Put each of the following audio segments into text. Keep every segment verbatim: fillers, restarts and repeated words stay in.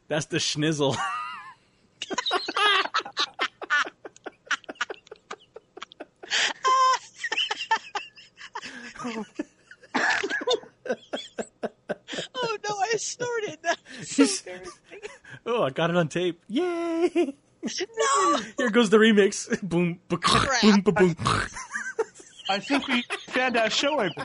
That's the schnizzle. Oh no, I snorted. That's so embarrassing. Oh, I got it on tape. Yay! No! Here goes the remix. Boom, boom, boom, boom, boom. I think we found our show open.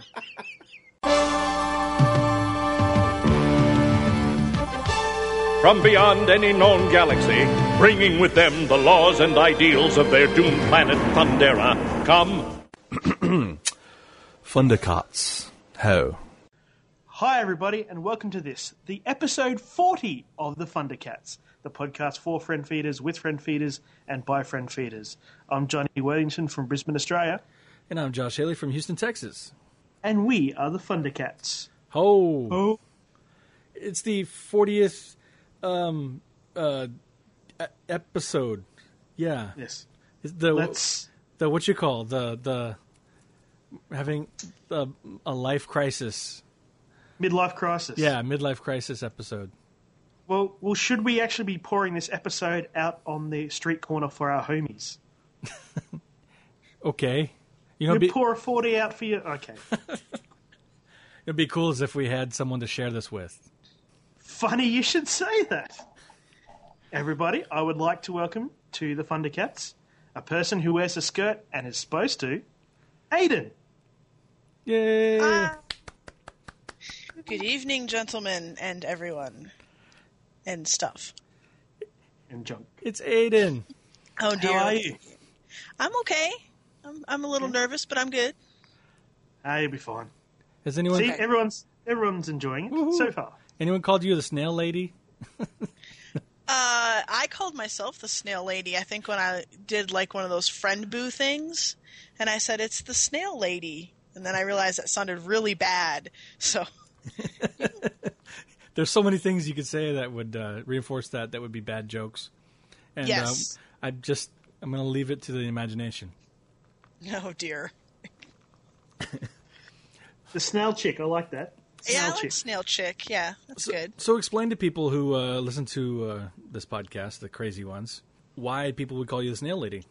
From beyond any known galaxy, bringing with them the laws and ideals of their doomed planet Thundera, come... Thundercats. Ho. Hi, everybody, and welcome to this, the episode forty of the Thundercats, the podcast for friend feeders, with friend feeders, and by friend feeders. I'm Johnny Worthington from Brisbane, Australia. And I'm Josh Haley from Houston, Texas. And we are the Thundercats. Ho. Oh. It's the fortieth um, uh, e- episode. Yeah. Yes. It's the, Let's... the, what you call, the, the, having a, a life crisis. Midlife crisis. Yeah, midlife crisis episode. Well, well, should we actually be pouring this episode out on the street corner for our homies? Okay. You know, You be, pour a forty out for you? Okay. it'd be cool as if we had someone to share this with. Funny you should say that. Everybody, I would like to welcome to the Thundercats a person who wears a skirt and is supposed to, Aiden. Yay! Ah. Good evening, gentlemen, and everyone. And stuff. And junk. It's Aiden. Oh, dear. How are you? I'm okay. I'm, I'm a little nervous, but I'm good. Ah, you'll be fine. Has anyone See, everyone's everyone's enjoying it Woohoo. so far. anyone called you the snail lady? Uh, I called myself the snail lady, I think, when I did, like, one of those friend boo things. And I said, it's the snail lady. And then I realized that sounded really bad. So... There's so many things you could say that would uh, reinforce that. That would be bad jokes. And Yes. um, I just I'm going to leave it to the imagination. Oh, dear. The snail chick, I like that. Snail Yeah, I like chick. snail chick. Yeah, that's So, good. so explain to people who uh, listen to uh, this podcast, the crazy ones, why people would call you the snail lady.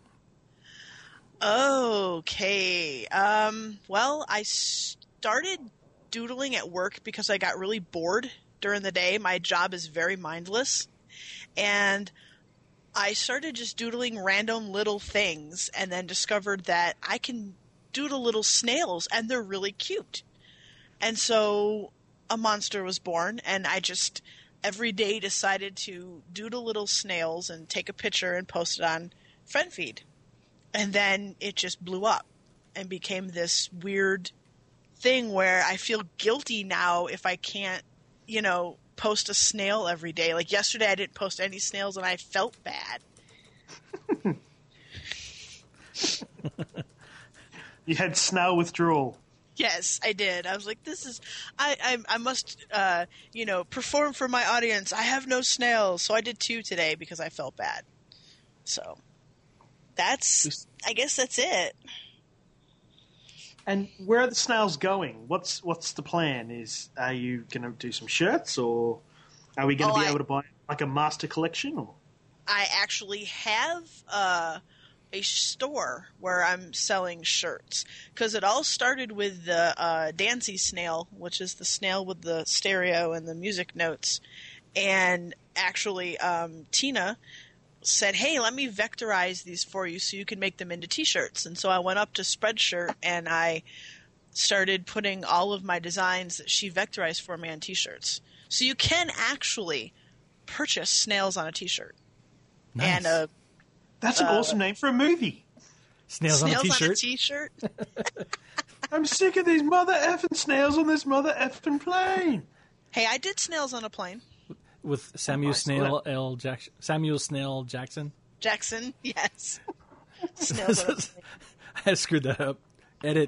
Okay. Um, well, I started doodling at work because I got really bored during the day. My job is very mindless. And I started just doodling random little things and then discovered that I can doodle little snails and they're really cute. And so a monster was born, and I just every day decided to doodle little snails and take a picture and post it on FriendFeed. And then it just blew up and became this weird thing where I feel guilty now if I can't, you know, post a snail every day. Like yesterday I didn't post any snails and I felt bad. You had snail withdrawal. Yes, I did. I was like, this is, I, I, I must, uh, you know, perform for my audience. I have no snails. So I did two today because I felt bad. So that's, I guess that's it. And where are the snails going? What's what's the plan? Is are you going to do some shirts, or are we going to Oh, be I- able to buy like a master collection? Or I actually have uh, a store where I'm selling shirts because it all started with the uh, Dancy snail, which is the snail with the stereo and the music notes. And actually, um, Tina said, hey, let me vectorize these for you so you can make them into t-shirts. And so I went up to Spreadshirt and I started putting all of my designs that she vectorized for me on t-shirts. So you can actually purchase snails on a t-shirt. Nice. And a that's an Uh, awesome name for a movie. Snails, snails on a t-shirt. on a t-shirt. I'm sick of these mother effing snails on this mother effing plane. Hey, I did snails on a plane. With Samuel Oh, I saw Snail L. Jackson. Samuel Snail Jackson. Jackson, yes. Snails on a plane. I screwed that up. Edit.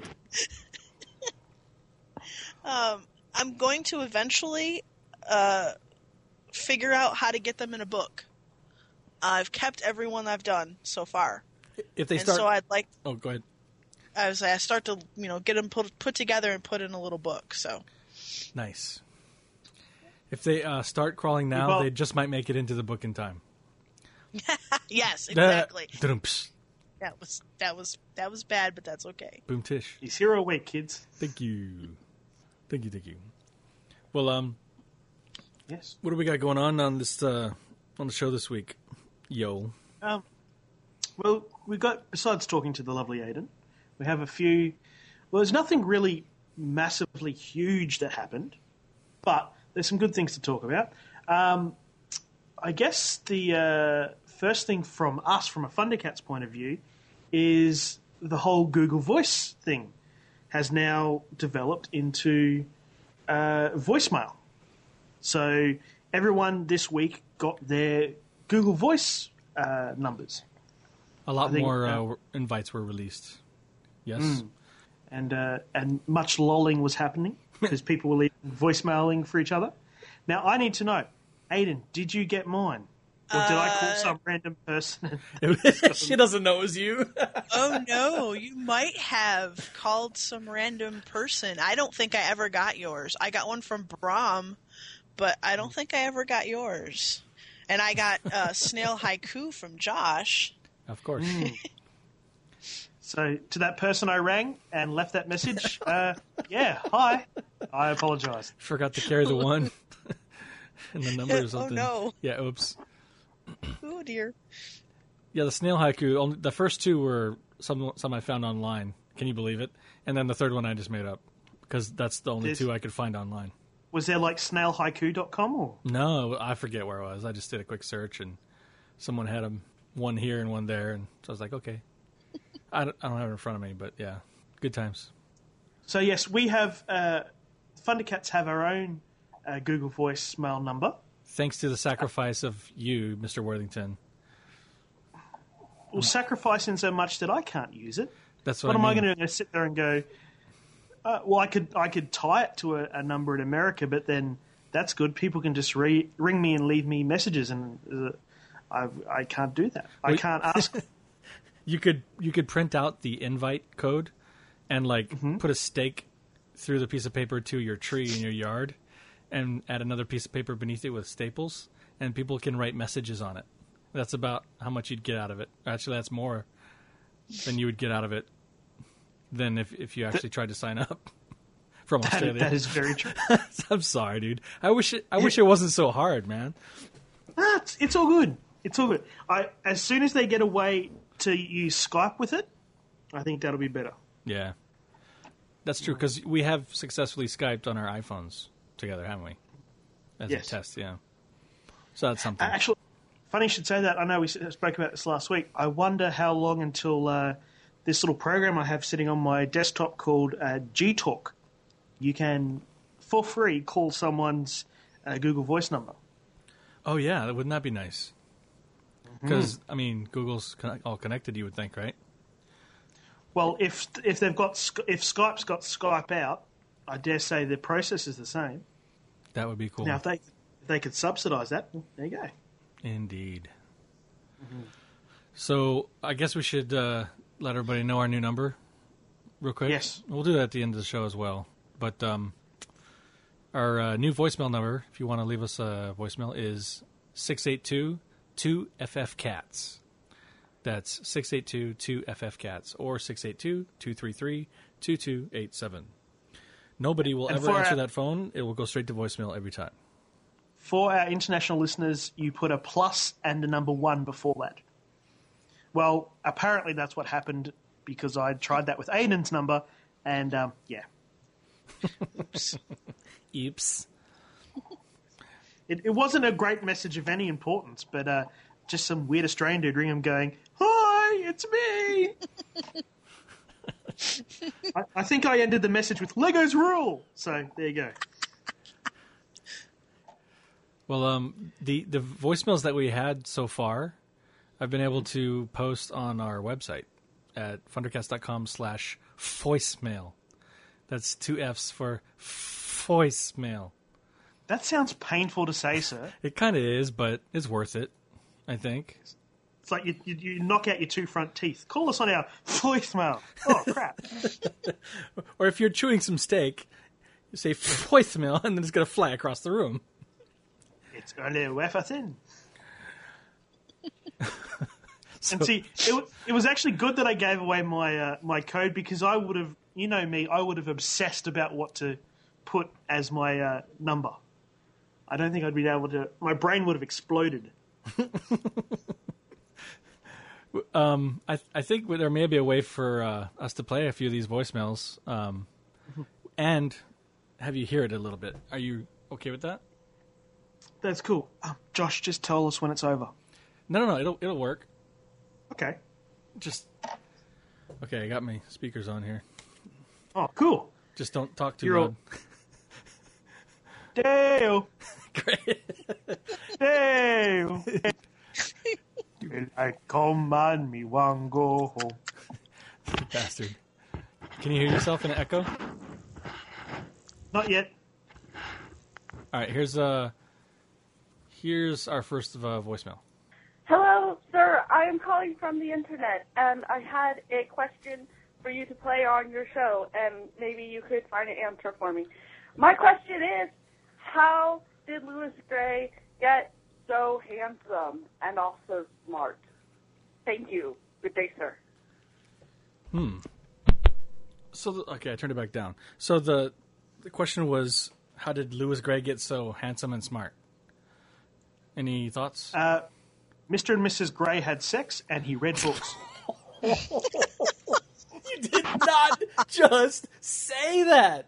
Um, I'm going to eventually uh, figure out how to get them in a book. I've kept every one I've done so far. If they and start. so I'd like, Oh, go ahead. I was, I start to, you know, get them put, put together and put in a little book, so. Nice. If they uh, start crawling now, Well- they just might make it into the book in time. Yes, exactly. Da-dum-psh. That was that was that was bad, but that's okay. Boom tish. He's hero week, kids. Thank you. Thank you, thank you. Well, um, Yes. what do we got going on on this uh, on the show this week? Yo. Um, well, we got, besides talking to the lovely Aiden, we have a few. Well, there's nothing really massively huge that happened, but there's some good things to talk about. Um, I guess the uh, first thing from us, from a Thundercats point of view, is the whole Google Voice thing has now developed into uh, voicemail. So everyone this week got their Google Voice uh, numbers. A lot I think, more uh, uh, invites were released. Yes. and uh, and much lolling was happening because people were leaving voicemailing for each other. Now, I need to know, Aiden, did you get mine? Or did I call Uh, some random person? She doesn't know it was you. Oh no, you might have called some random person. I don't think I ever got yours. I got one from Brahm, but I don't think I ever got yours. And I got uh, Snail Haiku from Josh. Of course. So, to that person I rang and left that message, uh, yeah, hi. I apologise. Forgot to carry the one and the number or Oh, something. no. Yeah, oops. Oh dear. Yeah, the snail haiku. Only, the first two were some some I found online. Can you believe it? And then the third one I just made up because that's the only There's- two I could find online. Was there like snail haiku dot com or? No, I forget where it was. I just did a quick search and someone had them one here and one there, and so I was like, okay. I don't, I don't have it in front of me, but yeah, good times. So, yes, we have, uh, Thundercats have our own uh, Google Voicemail number. Thanks to the sacrifice of you, Mister Worthington. Well, sacrificing so much that I can't use it. That's what, What I am mean. I going to do? Sit there and go? Uh, well, I could I could tie it to a, a number in America, but then that's good. People can just re- ring me and leave me messages, and uh, I I can't do that. I Wait. can't ask. You could you could print out the invite code and like Mm-hmm. put a stake through the piece of paper to your tree in your yard and add another piece of paper beneath it with staples, and people can write messages on it. That's about how much you'd get out of it. Actually, that's more than you would get out of it than if, if you actually tried to sign up from that, Australia. that is very true. I'm sorry, dude. I wish it, I wish it wasn't so hard, man. Ah, it's, it's all good. It's all good. I as soon as they get a way to use Skype with it, I think that'll be better. Yeah, that's true because we have successfully Skyped on our iPhones together, haven't we? As Yes. a test, yeah. So that's something. Uh, Actually, funny you should say that. I know we s- spoke about this last week. I wonder how long until uh, this little program I have sitting on my desktop called uh, G-Talk. You can, for free, call someone's uh, Google Voice number. Oh yeah, wouldn't that be nice? Because I mean, Google's con- all connected. You would think, right? Well, if if they've got Sk- if Skype's got Skype out, I dare say the process is the same. That would be cool. Now, if they if they could subsidise that, well, there you go. Indeed. So I guess we should uh, let everybody know our new number, real quick. Yes. We'll do that at the end of the show as well. But um, our uh, new voicemail number, if you want to leave us a voicemail, is six eight two two F F cats. That's six eight two two F F cats or six eight two two three three two two eight seven. Nobody will And ever for answer our- that phone. It will go straight to voicemail every time. For our international listeners, you put a plus and a number one before that. Well, apparently that's what happened because I tried that with Aiden's number, and um, yeah, Oops. Oops. it, it wasn't a great message of any importance, but uh, just some weird Australian dude ring him going, "Hi, it's me." I, I think I ended the message with "Legos rule," so there you go. Well, um, the the voicemails that we had so far, I've been able to post on our website at fundercast.com slash voicemail. That's two F's for voicemail. That sounds painful to say, sir. It kind of is, but it's worth it, I think. It's like you, you, you knock out your two front teeth. Call us on our voicemail. Oh, crap. Or if you're chewing some steak, you say voicemail, and then it's going to fly across the room. It's only wafer thin. So, And see, it, w- it was actually good that I gave away my uh, my code because I would have, you know me, I would have obsessed about what to put as my uh, number. I don't think I'd be able to. My brain would have exploded. um, I I think there may be a way for uh, us to play a few of these voicemails, um, and have you hear it a little bit. Are you okay with that? That's cool. Um, Josh, just tell us when it's over. No, no, no. It'll it'll work. Okay. Just okay. I got my speakers on here. Oh, cool. Just don't talk too You're loud. Dale. Great. Dale. Will I come and me one go home. You bastard. Can you hear yourself in an echo? Not yet. All right. Here's uh. Here's our first uh, voicemail. Hello, sir. I am calling from the internet, and I had a question for you to play on your show, and maybe you could find an answer for me. My question is, how did Louis Gray get so handsome and also smart? Thank you. Good day, sir. Hmm. So the, okay, I turned it back down. So the the question was, how did Louis Gray get so handsome and smart? Any thoughts? Uh, Mister and Missus Gray had sex, and he read books. You did not just say that.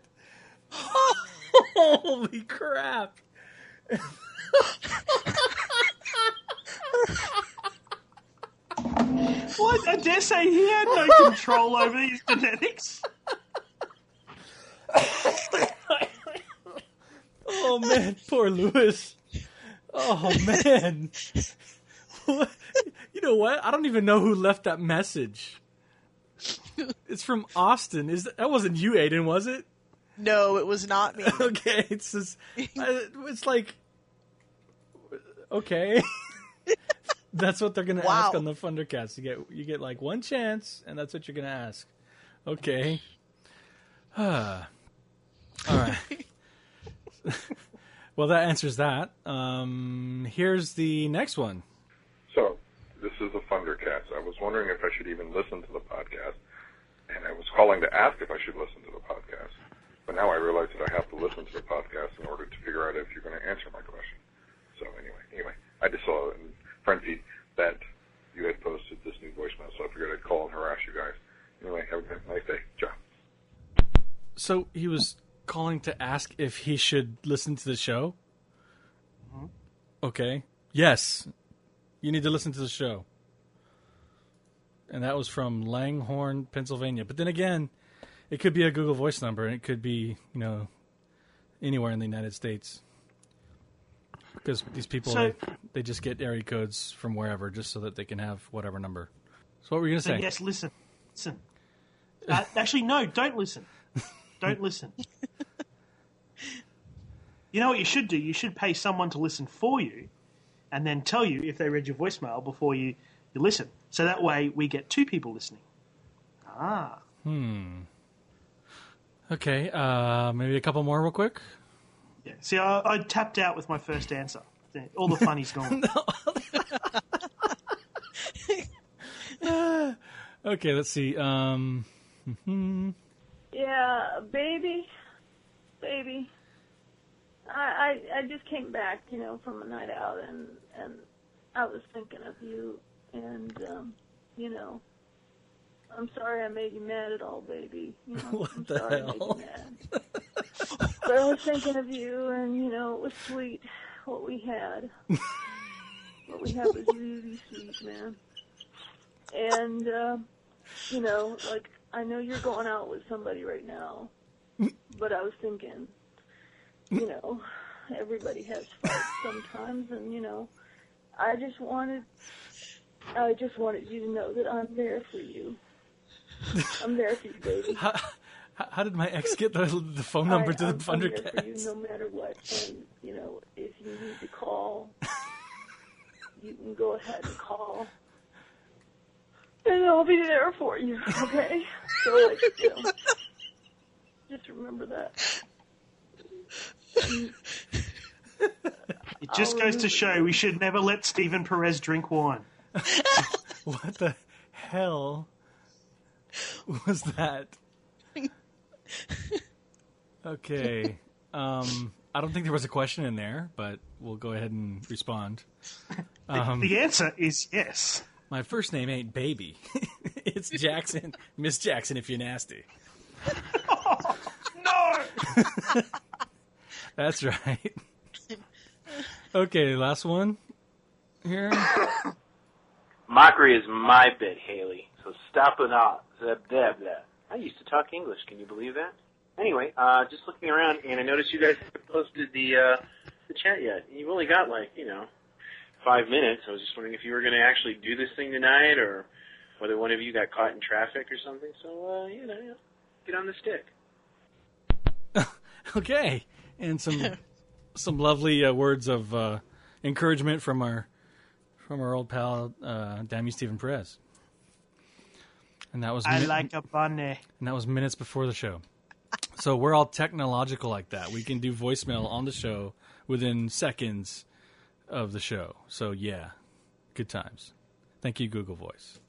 Holy crap. What? I dare say he had no control over his genetics. Oh, man. Poor Louis. Oh, man. What? You know what? I don't even know who left that message. It's from Austin. Is that, that wasn't you, Aiden, was it? No, it was not me. Okay, it's just, uh, it's like, okay, that's what they're gonna Wow. ask on the Thundercats. You get you get like one chance, and that's what you're gonna ask. Okay, all right. Well, that answers that. Um, here's the next one. So, this is the Thundercats. I was wondering if I should even listen to the podcast, and I was calling to ask if I should listen to the podcast. But now I realize that I have to listen to the podcast in order to figure out if you're going to answer my question. So anyway, anyway, I just saw in friend feed that you had posted this new voicemail, so I figured I'd call and harass you guys. Anyway, have a nice day. Ciao. So he was calling to ask if he should listen to the show? Mm-hmm. Okay. Yes. You need to listen to the show. And that was from Langhorne, Pennsylvania. But then again, it could be a Google Voice number, and it could be, you know, anywhere in the United States. Because these people, So- they, they just get area codes from wherever just so that they can have whatever number. So what were you going to So say? yes, listen. Listen. Uh, actually, no, don't listen. Don't listen. You know what you should do? You should pay someone to listen for you and then tell you if they read your voicemail before you, you listen. So that way we get two people listening. Ah. Hmm. Okay, uh, maybe a couple more real quick. Yeah. See, I, I tapped out with my first answer. All the funny's gone. Okay, let's see. Um, Yeah, baby, baby. I, I I just came back, you know, from a night out, and and I was thinking of you, and um, you know, I'm sorry I made you mad at all, baby. You know, What I'm the sorry hell? I made you mad. But I was thinking of you, and you know, it was sweet what we had. What we had was really sweet, man. And uh, you know, like, I know you're going out with somebody right now, but I was thinking, you know, everybody has fights sometimes, and, you know, I just wanted, I just wanted you to know that I'm there for you. I'm there for you, baby. how, how did my ex get the, the phone number I, to I'm, the I'm there for you Thundercats? no matter what, and, you know, if you need to call, you can go ahead and call. And I'll be there for you, okay? So, like, you know, just remember that. You It just Oh, goes to show we should never let Stephen Perez drink wine. What the hell was that? Okay. Um, I don't think there was a question in there, but we'll go ahead and respond. Um, the answer is yes. My first name ain't Baby. It's Jackson. Miss Jackson if you're nasty. Oh, no! That's right. Okay, last one here. Mockery is my bit, Haley, so stop it off. Blah, blah, blah. I used to talk English, can you believe that? Anyway, uh, just looking around, and I noticed you guys haven't posted the, uh, the chat yet. You've only got, like, you know, five minutes. I was just wondering if you were going to actually do this thing tonight, or whether one of you got caught in traffic or something. So, uh, you know, you know get on the stick. Okay, and some some lovely uh, words of uh, encouragement from our from our old pal, uh, Damn You, Stephen Perez. And that was I min- like a bunny. and that was minutes before the show. So we're all technological like that. We can do voicemail on the show within seconds of the show. So yeah, good times. Thank you, Google Voice.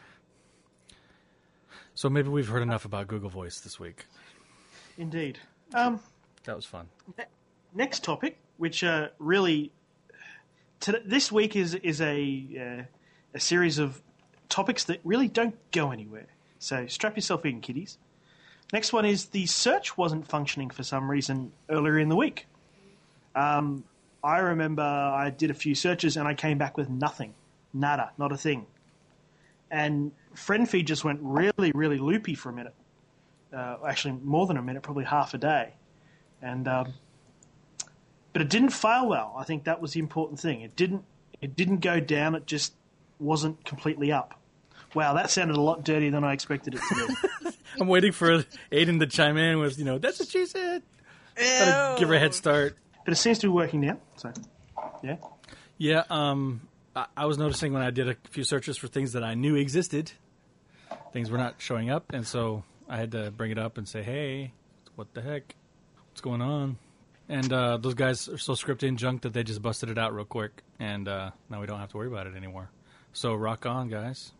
So maybe we've heard enough about Google Voice this week. Indeed. Um, That was fun. next topic, which uh, really to, this week is is a uh, a series of topics that really don't go anywhere. So strap yourself in, kiddies. Next one is the search wasn't functioning for some reason earlier in the week. Um, I remember I did a few searches and I came back with nothing, nada, not a thing. And FriendFeed just went really, really loopy for a minute. Uh, actually, more than a minute, probably half a day. And um, but it didn't fail well. I think that was the important thing. It didn't. It didn't go down. It just wasn't completely up. Wow, that sounded a lot dirtier than I expected it to be. I'm waiting for Aiden to chime in with, you know, that's what she said. Gotta give her a head start. But it seems to be working now. So, yeah. Yeah, um, I, I was noticing when I did a few searches for things that I knew existed, things were not showing up, and so I had to bring it up and say, hey, what the heck? What's going on? And uh, those guys are so scripted in junk that they just busted it out real quick, and uh, now we don't have to worry about it anymore. So rock on, guys.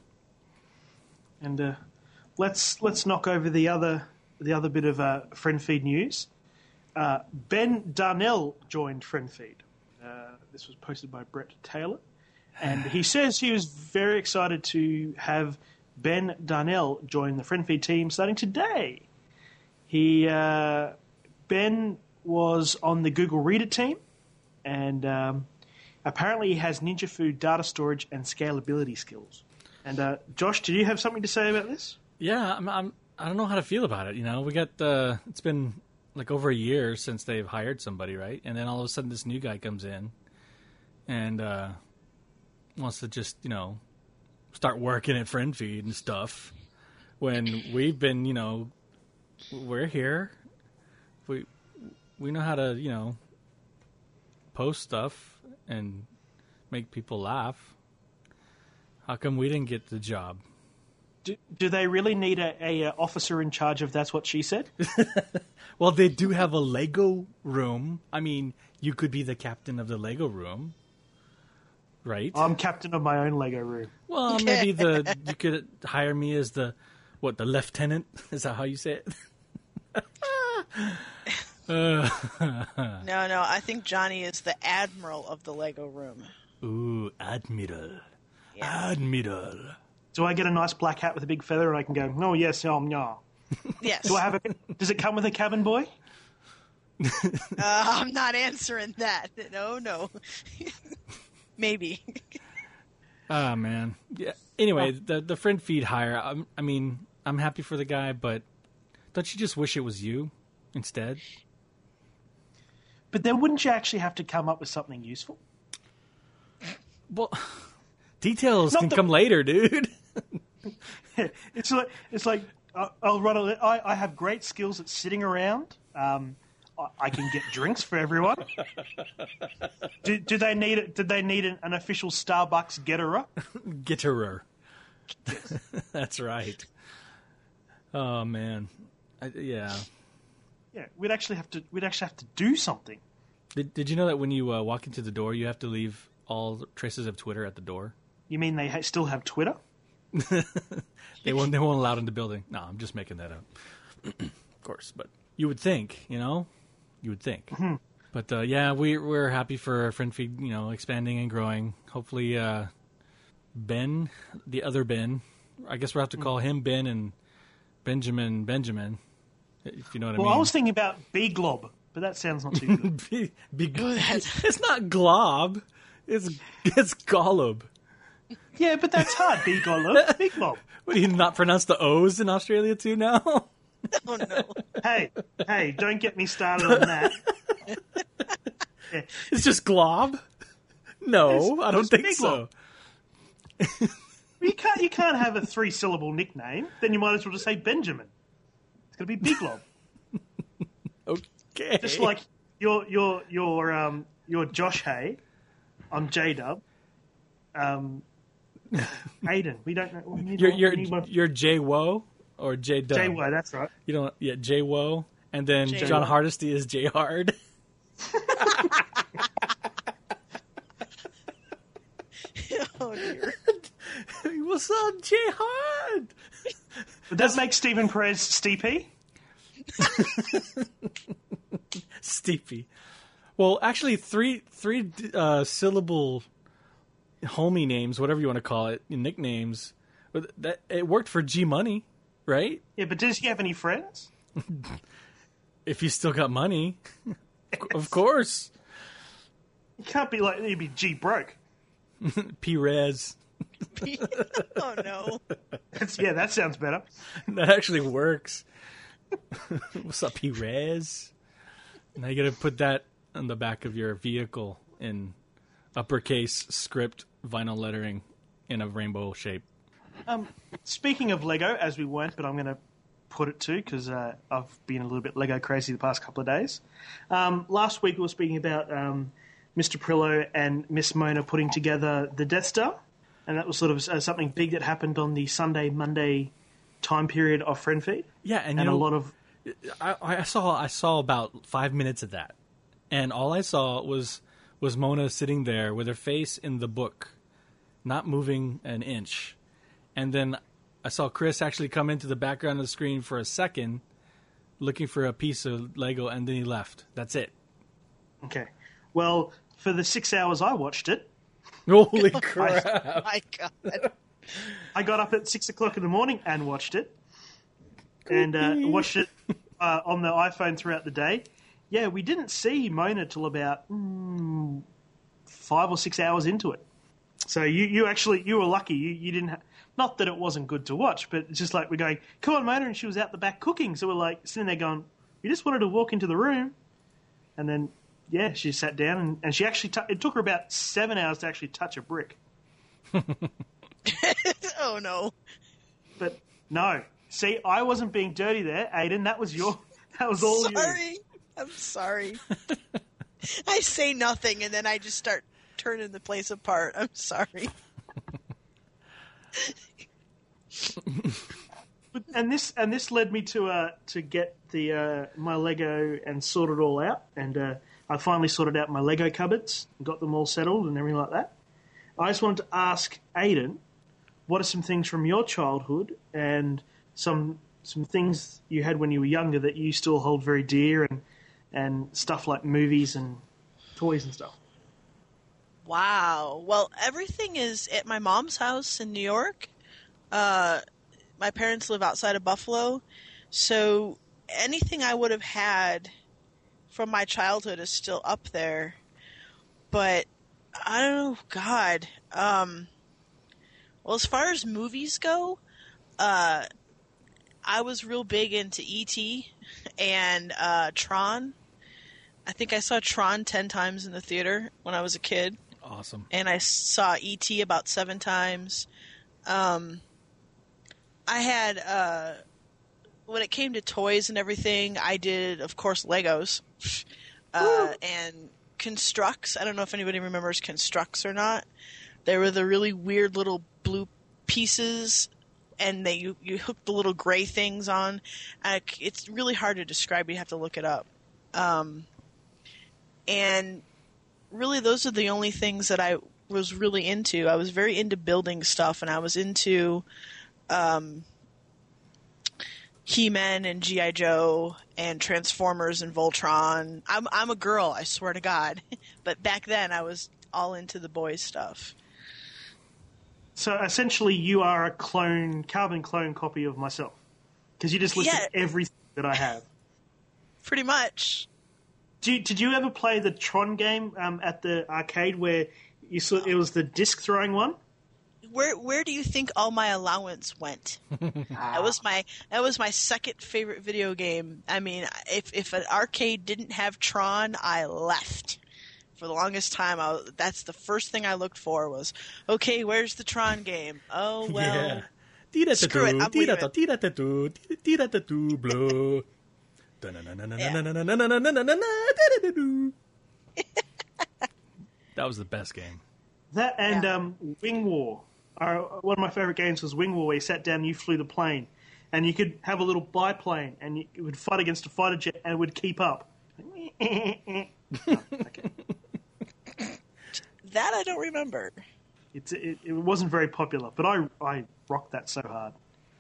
And uh, let's let's knock over the other the other bit of uh, FriendFeed news. Uh, Ben Darnell joined FriendFeed. Uh, this was posted by Brett Taylor, and he says he was very excited to have Ben Darnell join the FriendFeed team starting today. He uh, Ben was on the Google Reader team, and um, apparently he has Ninja Food data storage and scalability skills. And uh, Josh, do you have something to say about this? Yeah, I'm, I'm, I don't know how to feel about it. You know, we got uh, it's been like over a year since they've hired somebody, right? And then all of a sudden, this new guy comes in and uh, wants to just, you know, start working at FriendFeed and stuff. When we've been, you know, we're here, we we know how to, you know, post stuff and make people laugh. How come we didn't get the job? Do, do they really need a, a, a officer in charge of That's What She Said? Well, they do have a Lego room. I mean, you could be the captain of the Lego room, right? I'm captain of my own Lego room. Well, maybe the you could hire me as the what the lieutenant. Is that how you say it? uh, No, no, I think Johnny is the admiral of the Lego room. Ooh, admiral, Yeah. admiral. Do I get a nice black hat with a big feather and I can go, no, yes, um, yeah. Yes. Do I have a, does it come with a cabin boy? Uh, I'm not answering that. No, no. Maybe. Ah, man. Yeah. Anyway, the the FriendFeed hire. I'm, I mean, I'm happy for the guy, but don't you just wish it was you instead? But then wouldn't you actually have to come up with something useful? Well, details Not can the- come later, dude. It's like it's like uh, I'll run. A, I, I have great skills at sitting around. Um, I, I can get drinks for everyone. Do, do they need it? Did they need an, an official Starbucks getterer? Gitterer. That's right. Oh man, I, yeah. Yeah, we'd actually have to. We'd actually have to do something. Did Did you know that when you uh, walk into the door, you have to leave all traces of Twitter at the door? You mean they ha- still have Twitter? They won't. They won't allow it in the building. No, I'm just making that up. Of course, but you would think, you know, you would think. Mm-hmm. But uh, yeah, we we're happy for our friend feed, you know, expanding and growing. Hopefully, uh, Ben, the other Ben, I guess we'll have to call him Ben and Benjamin Benjamin, if you know what Well, I mean. I was thinking about B-Glob, but that sounds not too good. be, be good. It's not glob. It's it's golub. Yeah, but that's hard. B-Glob. B-Glob. What, do you not pronounce the O's in Australia too now? Oh no. Hey, hey, don't get me started on that. Yeah. It's just glob? No, It's- I don't it's think big so. Well, you can't you can't have a three syllable nickname. Then you might as well just say Benjamin. It's gonna be B-Glob. Okay. Just like your your your um your Josh Hay on J-Dub. Um, Aiden, we don't know. We need You're one- you're we need one- you're J Woe or J Dub. J-Y, that's right. You don't yeah J Woe, and then J-Wo. John Hardesty is J Hard. Oh dear. What's up, J Hard? Would that make Stephen Perez Steepy? Steepy. Well, actually, three three uh, syllable homie names, whatever you want to call it, nicknames. but That it worked for G Money, right? Yeah, but does he have any friends? If he's still got money, of course. He can't be like, he'd be G broke. P Rez. Oh no. That's, yeah, that sounds better. That actually works. What's up, P Rez? Now you got to put that on the back of your vehicle in uppercase script vinyl lettering in a rainbow shape. Um, speaking of Lego, as we weren't, but I'm going to put it to because uh, I've been a little bit Lego crazy the past couple of days. Um, last week we were speaking about um, Mister Prillo and Miss Mona putting together the Death Star, and that was sort of uh, something big that happened on the Sunday, Monday time period of Friend Feed. Yeah, and, And you know, a lot of I, I saw I saw about five minutes of that, and all I saw was was Mona sitting there with her face in the book, not moving an inch, and then I saw Chris actually come into the background of the screen for a second, looking for a piece of Lego, and then he left. That's it. okay. Well, for the six hours I watched it, Holy crap! My God. I got up at six o'clock in the morning and watched it, and uh, watched it uh, on the iPhone throughout the day. Yeah, we didn't see Mona till about mm, five or six hours into it. So you, you actually you were lucky. You, you didn't. Ha- not that it wasn't good to watch, but it's just like we're going, come on, Mona, and she was out the back cooking. So we're like sitting there going, we just wanted to walk into the room, and then yeah, she sat down and, and she actually t- it took her about seven hours to actually touch a brick. Oh no. But no, see, I wasn't being dirty there, Aiden. That was your. That was all you. Sorry. I'm sorry. I say nothing and then I just start turning the place apart. I'm sorry. And this and this led me to uh to get the uh, my Lego and sort it all out, and uh, I finally sorted out my Lego cupboards, and got them all settled and everything like that. I just wanted to ask Aiden, what are some things from your childhood and some some things you had when you were younger that you still hold very dear, and and stuff like movies and toys and stuff. Wow. Well, everything is at my mom's house in New York. Uh, my parents live outside of Buffalo, so anything I would have had from my childhood is still up there. But I don't know, God. Um, well, as far as movies go, uh, I was real big into E T and uh, Tron. I think I saw Tron ten times in the theater when I was a kid. Awesome. And I saw E T about seven times. Um, I had, uh, when it came to toys and everything, I did, of course, Legos. Uh, and Constructs. I don't know if anybody remembers Constructs or not. They were the really weird little blue pieces, and they you, you hook the little gray things on. Uh, it's really hard to describe. You have to look it up. Um, and really those are the only things that I was really into. I was very into building stuff, and I was into um, He-Man and G I. Joe and Transformers and Voltron. I'm I'm a girl, I swear to God. But back then I was all into the boys stuff. So essentially you are a clone, carbon clone copy of myself. Because you just listed Yeah. everything that I have. Pretty much. Do you, did you ever play the Tron game um, at the arcade where you saw it was the disc throwing one? Where where do you think all my allowance went? That was my that was my second favorite video game. I mean, if if an arcade didn't have Tron, I left. For the longest time, I was, that's the first thing I looked for was, okay, where's the Tron game? Oh well, yeah. Screw it, I'm leaving. Blue. That was the best game. That and Yeah. um, Wing War. Are, one of my favorite games was Wing War, where you sat down and you flew the plane. And you could have a little biplane, and you, it would fight against a fighter jet, and it would keep up. Oh, okay. that I don't remember. It's, it, it wasn't very popular, but I, I rocked that so hard.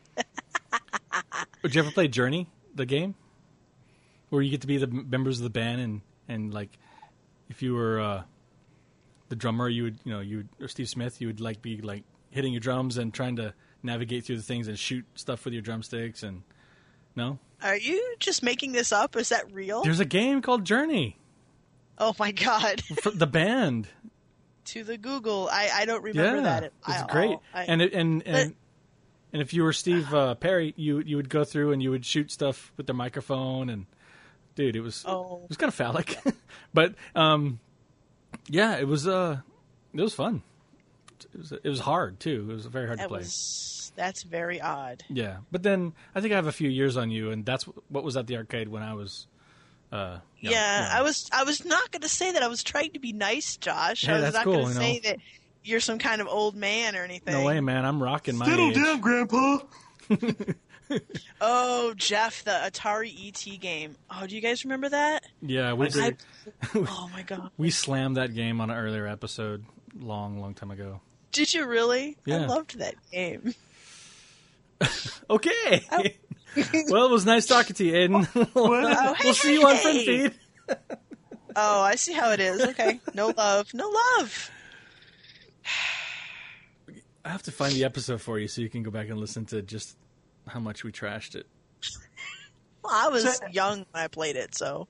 Did you ever play Journey, the game? Where you get to be the members of the band, and, and like, if you were uh, the drummer, you would, you know, you would, or Steve Smith, you would like be like hitting your drums and trying to navigate through the things and shoot stuff with your drumsticks. And no, Are you just making this up? Is that real? there's a game called Journey Oh my God. for the band. To the Google. I, I don't remember Yeah, that. it's I, great. I, and it, and and But- and if you were Steve uh, Perry, you you would go through and you would shoot stuff with the microphone, and dude, it was Oh. it was kind of phallic, but um, yeah, it was uh, it was fun. It was it was hard too. It was very hard to that play. was that's very odd. Yeah, but then I think I have a few years on you, and that's what was at the arcade when I was. Uh, young, Yeah, young. I was I was not going to say that. I was trying to be nice, Josh. Hey, I was that's not cool, going to you say know. that you're some kind of old man or anything. No way, man! I'm rocking my Settle age. down, Grandpa! Oh, Jeff, the Atari E T game. Oh, do you guys remember that? Yeah, we I did. Oh my God. We slammed that game on an earlier episode, long, long time ago. Did you really? I Yeah. loved that game. Okay. Well, it was nice talking to you, Aiden. Well, We'll see you on hey. Friend Feed. Oh, I see how it is. Okay. No love. No love. I have to find the episode for you so you can go back and listen to just how much we trashed it. Well, I was So- young when I played it, so.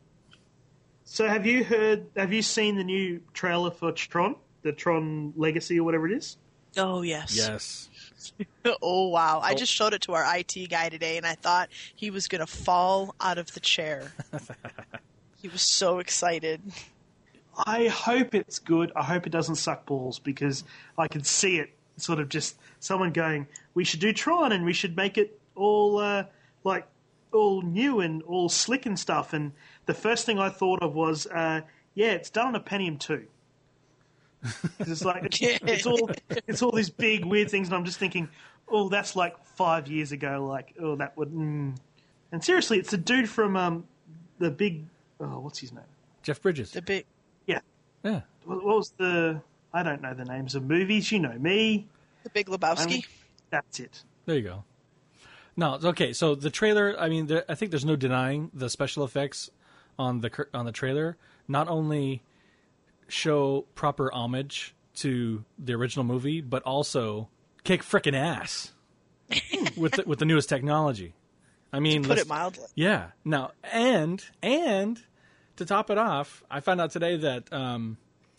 So have you heard, have you seen the new trailer for Tron? The Tron Legacy or whatever it is? Oh, yes. Yes. Oh, wow. I Oh. just showed it to our I T guy today, and I thought he was going to fall out of the chair. He was so excited. I hope it's good. I hope it doesn't suck balls because I can see it sort of just someone going, we should do Tron and we should make it all uh, like all new and all slick and stuff. And the first thing I thought of was, uh, yeah, it's done on a Pentium two. 'Cause it's like it's all it's all these big weird things, and I'm just thinking, oh, that's like five years ago. Like, oh, that would. Mm. And seriously, it's the dude from um, the big. Oh, what's his name? Jeff Bridges. The big. Yeah. Yeah. What what was the? I don't know the names of movies. You know me. The Big Lebowski. Um, That's it. There you go. No, okay. So the trailer. I mean, there, I think there's no denying the special effects on the cur- on the trailer. Not only show proper homage to the original movie, but also kick frickin' ass with the, with the newest technology. I mean, Put let's- it mildly. Yeah. Now, and and to top it off, I found out today that um,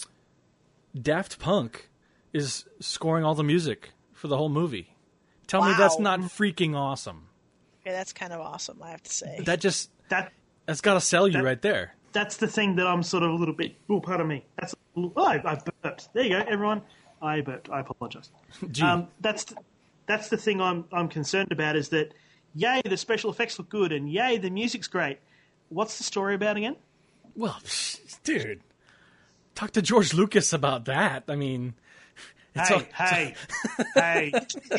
Daft Punk is scoring all the music for the whole movie. Tell me that's Wow. not freaking awesome. Yeah, that's kind of awesome, I have to say. That just That that's got to sell you That- right there. that's the thing that I'm sort of a little bit. Oh, pardon me. That's. Oh, I, I burped. There you go, everyone. I burped. I apologise. Gee. Um, that's the, that's the thing I'm I'm concerned about is that, yay, the special effects look good, and yay, the music's great. What's the story about again? Well, dude, talk to George Lucas about that. I mean, it's Hey, all- hey, hey!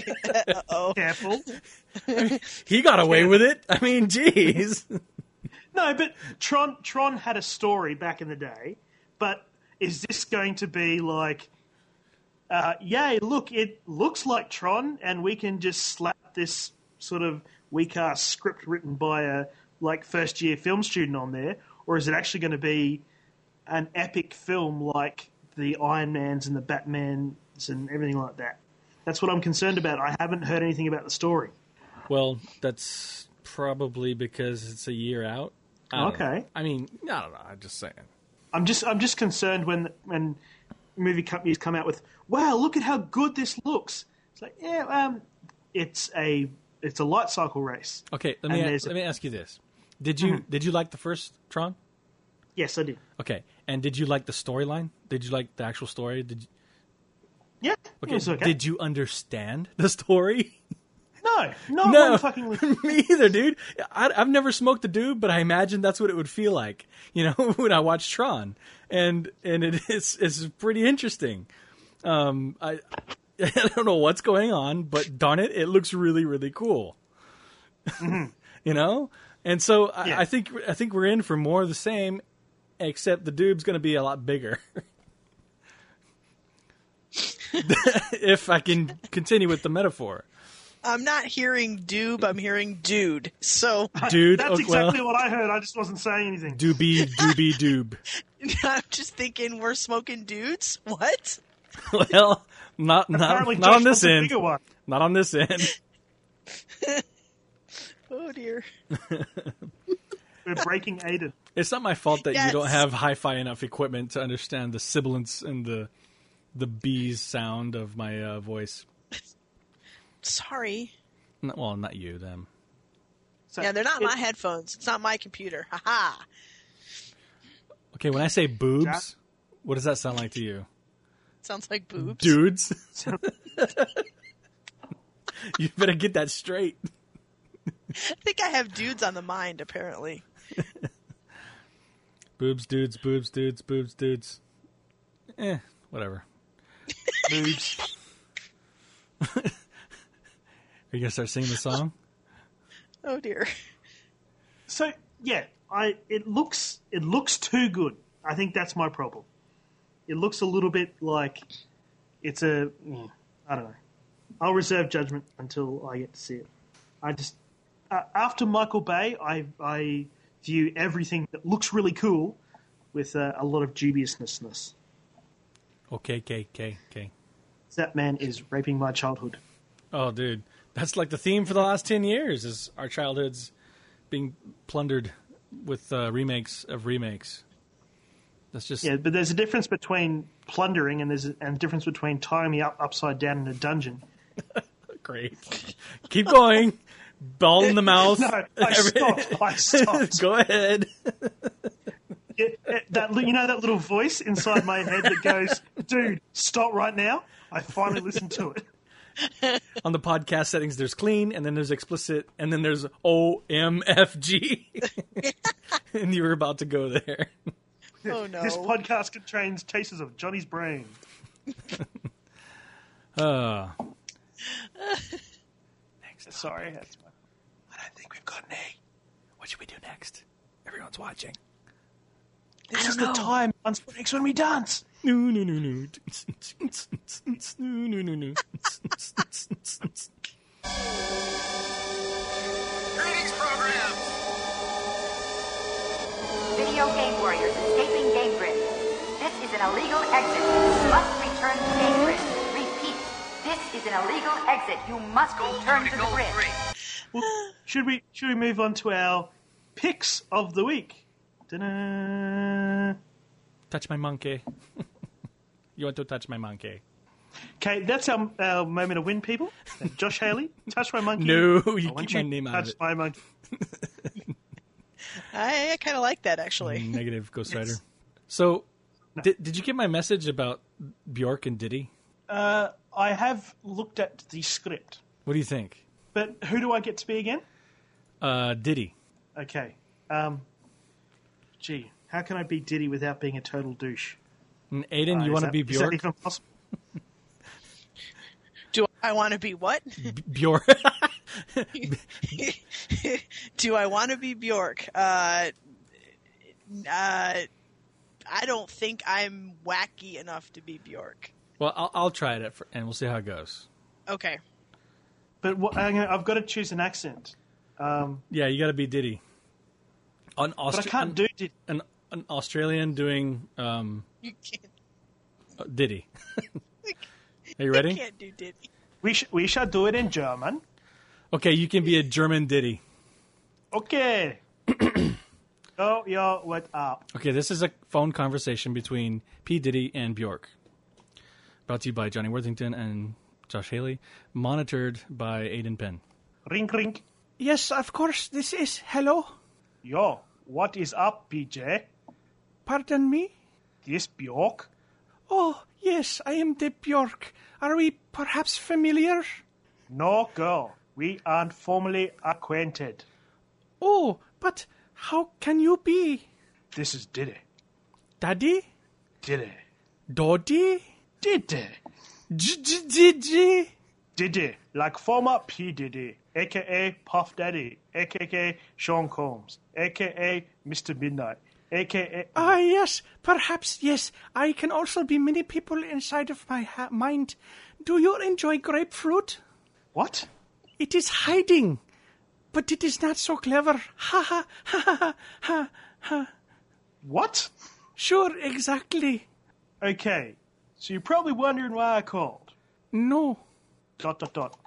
Uh-oh. Careful. he got away with it. I mean, geez. No, but Tron Tron had a story back in the day, but is this going to be like, uh, yay, look, it looks like Tron, and we can just slap this sort of weak-ass script written by a like first-year film student on there, or is it actually going to be an epic film like the Iron Mans and the Batmans and everything like that? That's what I'm concerned about. I haven't heard anything about the story. Well, that's probably because it's a year out. I Okay. know. I mean, I don't know. I'm just saying. I'm just I'm just concerned when when movie companies come out with, wow, look at how good this looks. It's like, yeah, um, it's a it's a light cycle race. Okay, let me And a- there's let a- me ask you this: Did you Mhm. did you like the first Tron? Yes, I did. Okay, and did you like the storyline? Did you like the actual story? Did you, Yeah. okay, It was okay. Did you understand the story? No, no, No. one fucking listen. Me either, dude. I, I've never smoked a doob, but I imagine that's what it would feel like, you know, when I watch Tron, and and it is it's pretty interesting. Um, I I don't know what's going on, but darn it, it looks really really cool. You know, and so I, Yeah. I think I think we're in for more of the same, except the doob's going to be a lot bigger. If I can continue with the metaphor. I'm not hearing doob, I'm hearing dude. So Dude, That's oh, exactly well, what I heard. I just wasn't saying anything. doobie doobie doob. I'm just thinking we're smoking dudes? What? Well, not not Apparently, not Josh on this wants a end. bigger one. Not on this end. Oh dear. We're breaking Aiden. It's not my fault that Yes. you don't have hi-fi enough equipment to understand the sibilance and the the bees sound of my uh, voice. Sorry. No, well, not you, them. So Yeah, they're not it- my headphones. It's not my computer. Ha ha. Okay, when I say boobs, Jack? what does that sound like to you? Sounds like boobs. Dudes? You better get that straight. I think I have dudes on the mind, apparently. Boobs, dudes, boobs, dudes, boobs, dudes. Eh, whatever. Boobs. Are you gonna start singing the song? Oh dear. So yeah, I it looks it looks too good. I think that's my problem. It looks a little bit like it's a mm, I don't know. I'll reserve judgment until I get to see it. I just uh, after Michael Bay, I I view everything that looks really cool with uh, a lot of dubiousness. Okay, okay, okay, okay. That man is raping my childhood. Oh, dude, that's like the theme for the last ten years: is our childhoods being plundered with uh, remakes of remakes. That's just Yeah, but there's a difference between plundering and there's a, and a difference between tying me up upside down in a dungeon. great. Keep going. Ball in the mouth. No, I stopped. I stopped. Go ahead. It, it, that li- you know that little voice inside my head that goes, "Dude, stop right now." I finally listened to it. On the podcast settings, there's clean, and then there's explicit, and then there's O M F G. And you were about to go there. Oh no. This podcast contains cases of Johnny's brain. Uh, Sorry, that's my... I don't think we've got an A. What should we do next? Everyone's watching. This is the time. Next when we dance. No, no, no, no. No, no, no, no. Greetings, program! Video Game Warriors escaping Game Grid. This is an illegal exit. You must return to Game Grid. Repeat, this is an illegal exit. You must return to the grid. Well, should we should we move on to our picks of the week? Ta-da. Touch my monkey. You want to touch my monkey? Okay, that's our, our moment of win, people. Josh Haley, touch my monkey. No, I you want keep my name out of touch it. my monkey. I, I kind of like that, actually. Negative Ghost Rider. So, did, did you get my message about Bjork and Diddy? Uh, I have looked at the script, What do you think? but who do I get to be again? Uh, Diddy. Okay. Um, gee, how can I be Diddy without being a total douche? And Aiden, Uh, you is want to that- be is that Bjork? even possible? Do I want to be what? B- Bjork. Do I want to be Bjork? Uh, Uh, I don't think I'm wacky enough to be Bjork. Well, I'll, I'll try it, for, and we'll see how it goes. Okay. But what, hang on, I've got to choose an accent. Um, Yeah, you got to be Diddy. An but I Austra- can't an, do it. an, an Australian doing um, You can't. uh, Diddy. Are you ready? You can't do Diddy. We, sh- we shall do it in German. Okay, you can be a German Diddy. Okay. Oh, yo, what up? Okay, this is a phone conversation between P. Diddy and Bjork. Brought to you by Johnny Worthington and Josh Haley. Monitored by Aiden Penn. Ring, ring. Yes, of course, this is... Hello? Yo, what is up, P J? Pardon me? This Bjork? Oh, yes, I am the Bjork. Are we perhaps familiar? No, girl. We aren't formally acquainted. Oh, but how can you be? This is Diddy. Daddy? Diddy. Doddy? Diddy. Diddy? Diddy. Like former P. Diddy, a k a. Puff Daddy, a k a. Sean Combs, a k a. Mister Midnight, a k a. Ah, yes, perhaps, yes. I can also be many people inside of my ha- mind. Do you enjoy grapefruit? What? It is hiding, but it is not so clever. Ha ha ha ha ha ha. What? Sure, exactly. Okay, so you're probably wondering why I called. No. Dot, dot, dot.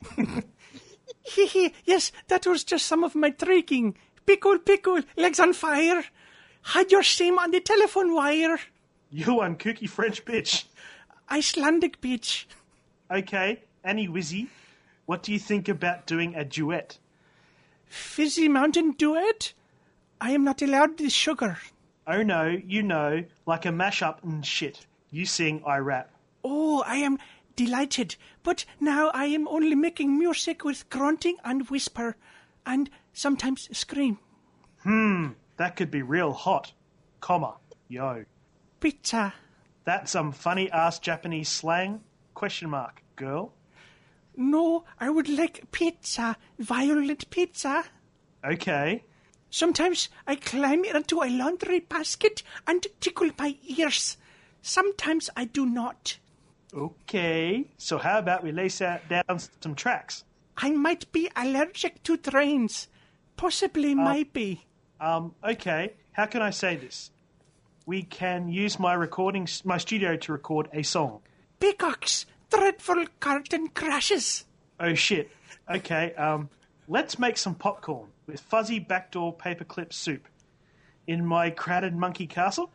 Hee hee, yes, that was just some of my tricking. Pickle, pickle, legs on fire. Hide your shame on the telephone wire. You one kooky French bitch. Icelandic bitch. Okay, Annie Wizzy, what do you think about doing a duet? Fizzy Mountain duet? I am not allowed the sugar. Oh no, you know, like a mashup and shit. You sing, I rap. Oh, I am delighted. But now I am only making music with grunting and whisper, and sometimes scream. Hmm, that could be real hot. Comma, yo. Pizza. That's some funny-ass Japanese slang? Question mark, girl. No, I would like pizza. Violent pizza. Okay. Sometimes I climb into a laundry basket and tickle my ears. Sometimes I do not. Okay, so how about we lay sa- down some tracks? I might be allergic to trains. Possibly might be. Um, okay, how can I say this? We can use my recording, my studio to record a song. Peacocks, dreadful curtain crashes. Oh shit. Okay, um, let's make some popcorn with fuzzy backdoor paperclip soup. In my crowded monkey castle?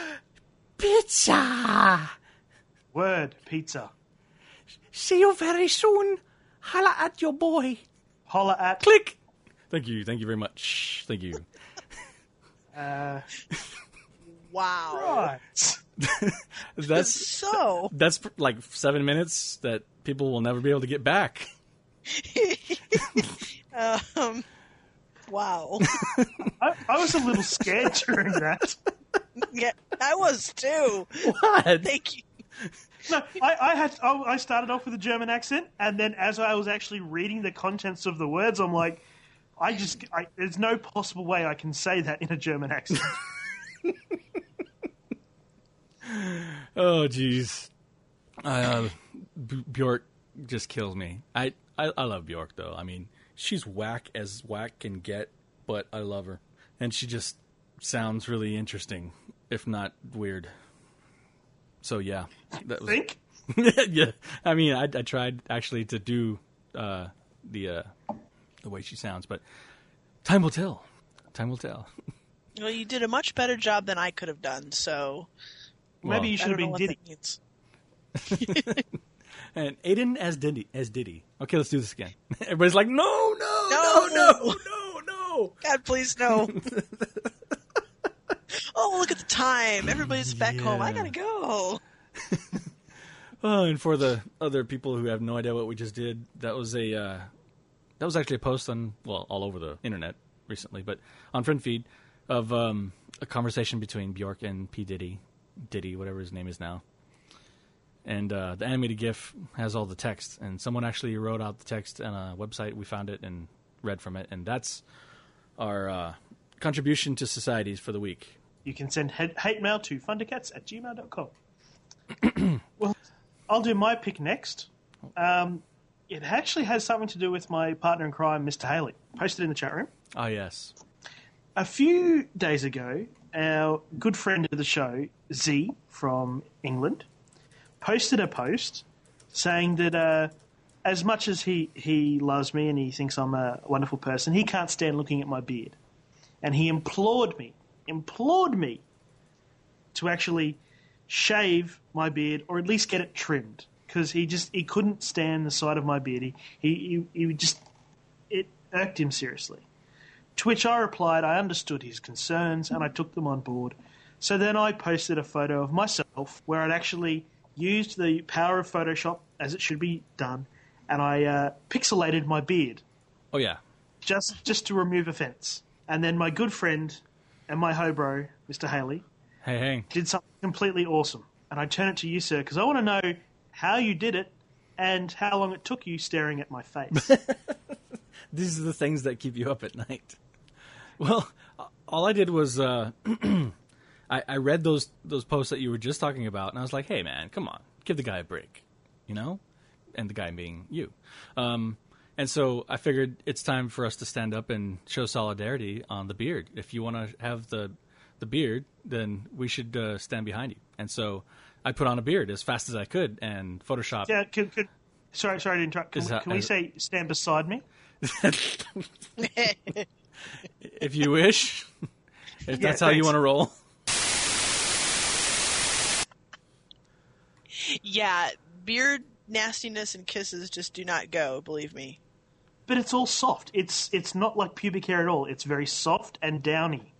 Pizza! Word, pizza. See you very soon. Holla at your boy. Holla at... Click! Thank you, thank you very much. Thank you. Uh, Wow. right. That's So. that's like seven minutes that people will never be able to get back. um. Wow. I, I was a little scared during that. Yeah, I was too. What? Thank you. No, I, I had I, I started off with a German accent, and then as I was actually reading the contents of the words, I'm like, I just I, there's no possible way I can say that in a German accent. Oh, jeez. Uh, B- Bjork just kills me. I, I I love Bjork though. I mean, she's whack as whack can get, but I love her, and she just sounds really interesting, if not weird. So yeah, that was. Think? Yeah, I mean, I, I tried actually to do uh, the uh, the way she sounds, but time will tell. Time will tell. Well, you did a much better job than I could have done, so Maybe Well, you I should have don't know been what Diddy. that means. And Aiden as Diddy. As Diddy. Okay, let's do this again. Everybody's like, no, no, No. no, no, no, no. God, please no. Oh, look at the time. Everybody's back home. I Yeah. gotta go. Oh, and for the other people who have no idea what we just did, that was a uh, that was actually a post on, well, all over the internet recently, but on Friend Feed of um, a conversation between Bjork and P. Diddy, Diddy, whatever his name is now. And uh, the animated GIF has all the text, and someone actually wrote out the text on a website. We found it and read from it, and that's our uh, contribution to societies for the week. you can send hate, hate mail to fundercats at gmail dot com. Well, I'll do my pick next. Um, it actually has something to do with my partner in crime, Mister Haley. Posted in the chat room. Oh, yes. A few days ago, our good friend of the show, Z from England, posted a post saying that uh, as much as he, he loves me and he thinks I'm a wonderful person, he can't stand looking at my beard. And he implored me, implored me to actually shave my beard or at least get it trimmed, because he just he couldn't stand the sight of my beard. He, he, he, he just, it irked him seriously. To which I replied I understood his concerns and I took them on board. So then I posted a photo of myself where I'd actually used the power of Photoshop as it should be done, and I uh, pixelated my beard. Oh, yeah. Just just to remove offence. And then my good friend and my hobro, Mister Haley, hey, hey. did something completely awesome. And I turn it to you, sir, because I want to know how you did it and how long it took you staring at my face. These are the things that keep you up at night. Well, all I did was uh, I, I read those those posts that you were just talking about, and I was like, hey, man, come on. Give the guy a break, you know? And the guy being you. Um, and so I figured it's time for us to stand up and show solidarity on the beard. If you want to have the the beard, then we should uh, stand behind you. And so I put on a beard as fast as I could and Photoshop. Yeah, could, could, sorry, sorry to interrupt. Can, Is we, that- can we is- say stand beside me? If you wish. If Yeah, that's how you thanks. want to roll. Yeah, beard nastiness and kisses just do not go, believe me. But it's all soft. It's it's not like pubic hair at all. It's very soft and downy.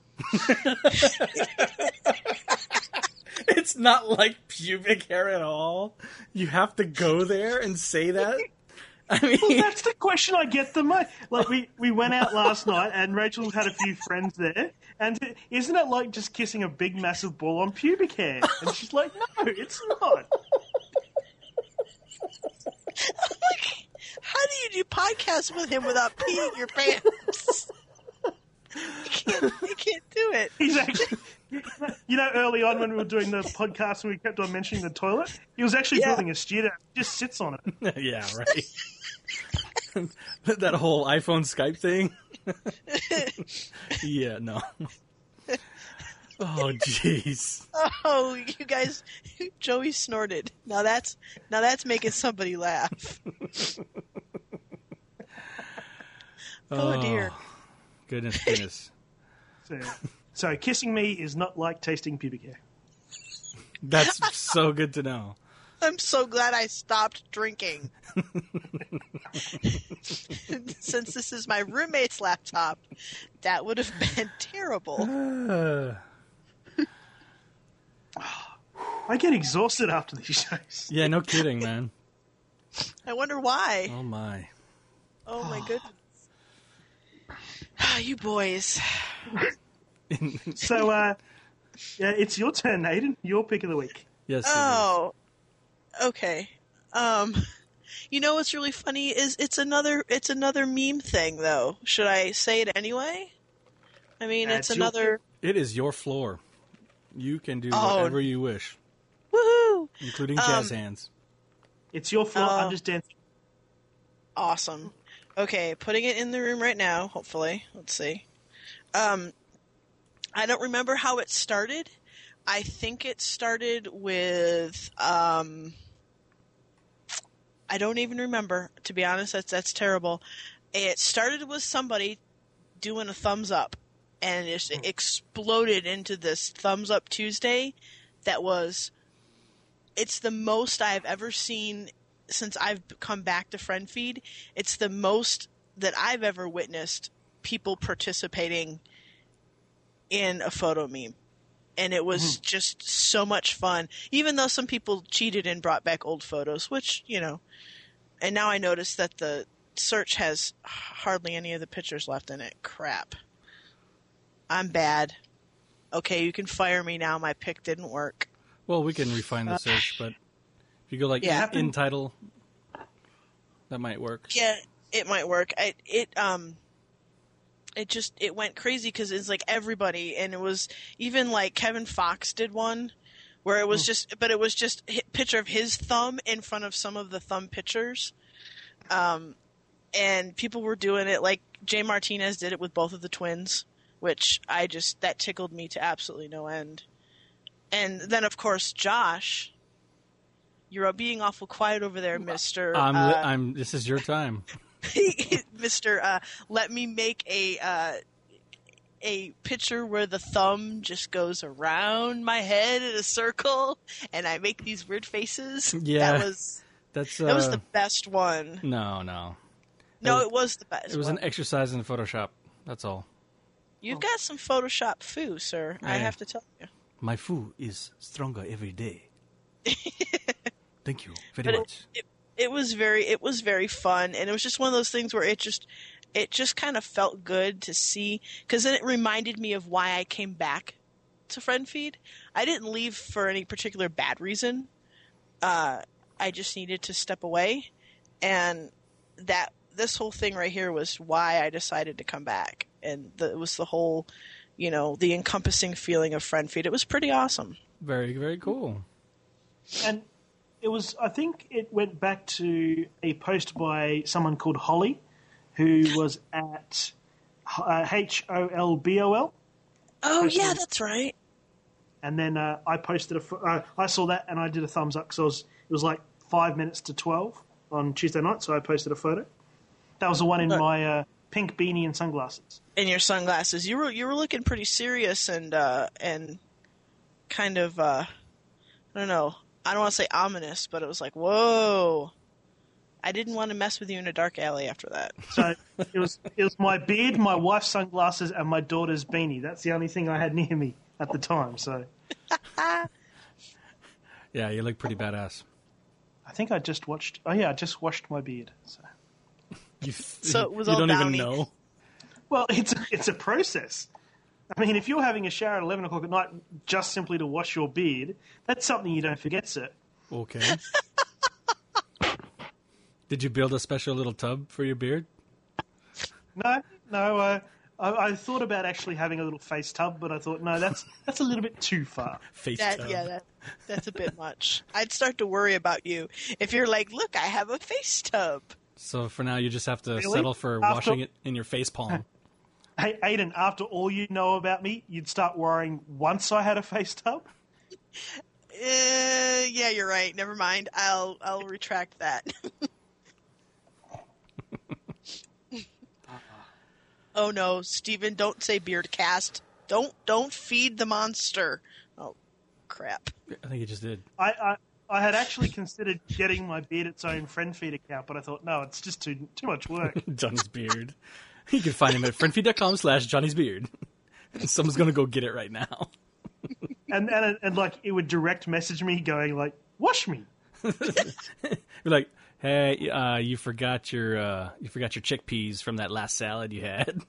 It's not like pubic hair at all. You have to go there and say that. I mean, Well, that's the question I get the most. Like, we, we went out last night and Rachel had a few friends there, and isn't it like just kissing a big, massive ball on pubic hair? And she's like, no, it's not. Like, how do you do podcasts with him without peeing your pants? You can't, you can't do it. He's actually, you know, early on when we were doing the podcast and we kept on mentioning the toilet, he was actually Yeah. building a studio. He just sits on it. yeah, right. That whole iPhone Skype thing. Yeah, no. Oh, jeez. Oh, you guys, Joey snorted. Now that's now that's making somebody laugh. Oh, dear. Goodness, goodness. So, so kissing me is not like tasting pubic hair. That's so good to know. I'm so glad I stopped drinking. Since this is my roommate's laptop, that would have been terrible. Uh, I get exhausted after these shows. yeah, no kidding, man. I wonder why. Oh, my. Oh my goodness. Ah, you boys. So, uh, yeah, it's your turn, Aiden. Your pick of the week. Yes, it is. Oh, okay. Um, you know what's really funny is it's another it's another meme thing though. Should I say it anyway? I mean, That's it's your another. It is your floor. You can do Oh. whatever you wish, Woohoo! including Um, jazz hands. It's your floor. Oh. I'm just dancing. Awesome. Okay, putting it in the room right now, hopefully. Let's see. Um, I don't remember how it started. I think it started with, um, I don't even remember, to be honest. That's, that's terrible. It started with somebody doing a thumbs up, and it just exploded into this Thumbs Up Tuesday that was, it's the most I've ever seen since I've come back to Friend Feed. It's the most that I've ever witnessed people participating in a photo meme. And it was Mm-hmm. just so much fun, even though some people cheated and brought back old photos, which, you know, and now I notice that the search has hardly any of the pictures left in it. Crap. I'm bad. Okay, you can fire me now. My pick didn't work. Well, we can refine the search, but if you go like Yeah. in title, that might work. Yeah, it might work. I, it um, it just it went crazy because it's like everybody, and it was even like Kevin Fox did one where it was just, but it was just a picture of his thumb in front of some of the thumb pictures, um, and people were doing it. Like Jay Martinez did it with both of the twins, which I just that tickled me to absolutely no end. And then of course Josh, you're being awful quiet over there, Mister I'm. Uh, I'm. This is your time. Mister Uh, let me make a uh, a picture where the thumb just goes around my head in a circle, and I make these weird faces. Yeah, that was that's uh, that was the best one. No, no, no, was, it was the best. It was one. an exercise in Photoshop. That's all. You've oh. got some Photoshop foo, sir. Hey, I have to tell you. My foo is stronger every day. Thank you very but much. It, it, It was very, it was very fun, and it was just one of those things where it just, it just kind of felt good to see, because then it reminded me of why I came back to FriendFeed. I didn't leave for any particular bad reason. Uh, I just needed to step away, and that this whole thing right here was why I decided to come back, and the, it was the whole, you know, the encompassing feeling of FriendFeed. It was pretty awesome. Very, very cool. And it was, I think it went back to a post by someone called Holly, who was at uh, H O L B O L. Oh, yeah, that's right. And then uh, I posted a, uh, I saw that and I did a thumbs up because it was like five minutes to twelve on Tuesday night, so I posted a photo. That was the one in Look. my uh, pink beanie and sunglasses. In your sunglasses. You were you were looking pretty serious and uh, and kind of, uh, I don't know, I don't want to say ominous, but it was like, whoa. I didn't want to mess with you in a dark alley after that. So it was it was my beard, my wife's sunglasses, and my daughter's beanie. That's the only thing I had near me at the time. So yeah, you look pretty badass. I think I just watched. Oh yeah, I just washed my beard. So, you, so it was you all don't downy. even know. Well, it's a, it's a process. I mean, if you're having a shower at eleven o'clock at night just simply to wash your beard, that's something you don't forget, sir. Okay. Did you build a special little tub for your beard? No, no. Uh, I, I thought about actually having a little face tub, but I thought, no, that's that's a little bit too far. Face that, tub. Yeah, that, that's a bit much. I'd start to worry about you if you're like, look, I have a face tub. So for now, you just have to really? settle for After... washing it in your face palm. Hey, Aiden, after all you know about me, you'd start worrying once I had a face tub? Uh, yeah, you're right. Never mind. I'll I'll retract that. Oh no, Steven, don't say beard cast. Don't don't feed the monster. Oh crap. I think you just did. I, I I had actually considered getting my beard its own friend feed account, but I thought, no, it's just too too much work. Johnny's Beard. You can find him at friendfeed.com slash Johnny's Beard. Someone's gonna go get it right now. and, and and like it would direct message me going like, wash me. You're like, hey, uh, you forgot your uh, you forgot your chickpeas from that last salad you had.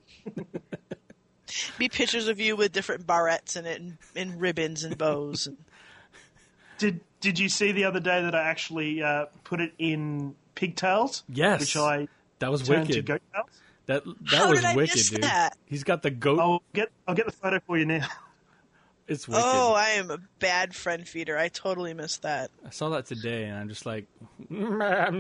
Be pictures of you with different barrettes in it and, and ribbons and bows. And... Did Did you see the other day that I actually uh, put it in pigtails? Yes, which I that was turned wicked. to goat tails. That that How was did I wicked, miss dude. That? He's got the goat. I'll get I'll get the photo for you now. It's wicked. Oh, I am a bad friend feeder. I totally missed that. I saw that today, and I'm just like, I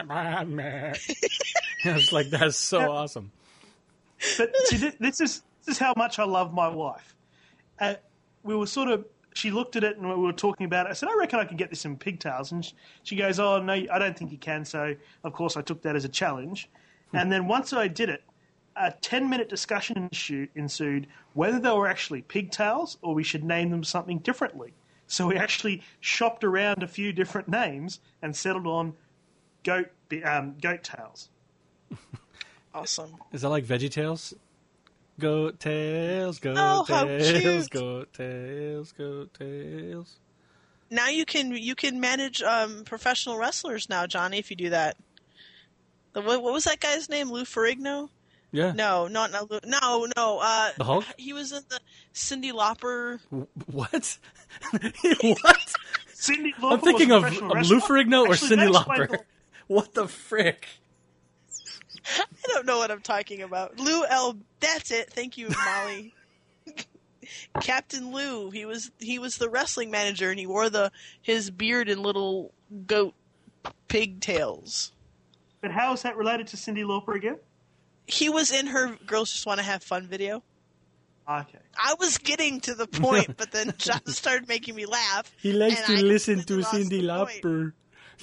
was like, that's so yeah. awesome. But see, this, this is this is how much I love my wife. Uh, we were sort of. She looked at it, and we were talking about it. I said, I reckon I can get this in pigtails. And she goes, oh, no, I don't think you can. So, of course, I took that as a challenge. And then once I did it, a ten-minute discussion ensued whether they were actually pigtails or we should name them something differently. So we actually shopped around a few different names and settled on goat um, goat tails. Awesome. Is that like Veggie Tales? Goat tails, goat oh, tails, goat tails, goat tails. Now you can you can manage um, professional wrestlers now, Johnny, if you do that. The, what, what was that guy's name? Lou Ferrigno? Yeah. No, not, not Lou. No, no. Uh, the Hulk? He was in the Cyndi Lauper. What? What? Cyndi Lauper I'm thinking of, of Lou Ferrigno or Actually, Cyndi Lauper. The... What the frick? I don't know what I'm talking about. Lou L. That's it. Thank you, Molly. Captain Lou. He was he was the wrestling manager, and he wore the his beard and little goat pigtails. But how is that related to Cyndi Lauper again? He was in her Girls Just Want to Have Fun video. Okay. I was getting to the point, but then John started making me laugh. He likes and to I listen to completely Cyndi lost the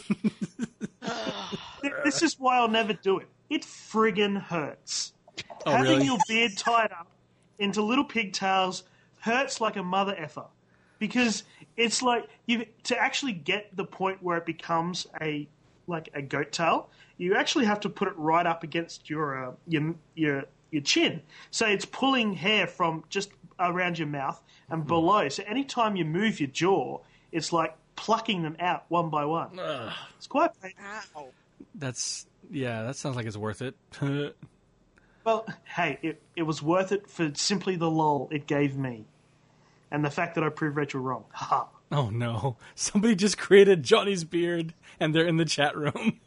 Lauper. This is why I'll never do it. It friggin' hurts. Oh, Having really? your beard tied up into little pigtails hurts like a mother effer. Because it's like, you to actually get the point where it becomes a like a goat tail, you actually have to put it right up against your uh, your your your chin. So it's pulling hair from just around your mouth and below. So anytime you move your jaw, it's like plucking them out one by one. Ugh. It's quite painful. Ow. That's yeah. That sounds like it's worth it. Well, hey, it, it was worth it for simply the lull it gave me. And the fact that I proved Rachel wrong. Ha. Oh no! Somebody just created Johnny's beard, and they're in the chat room.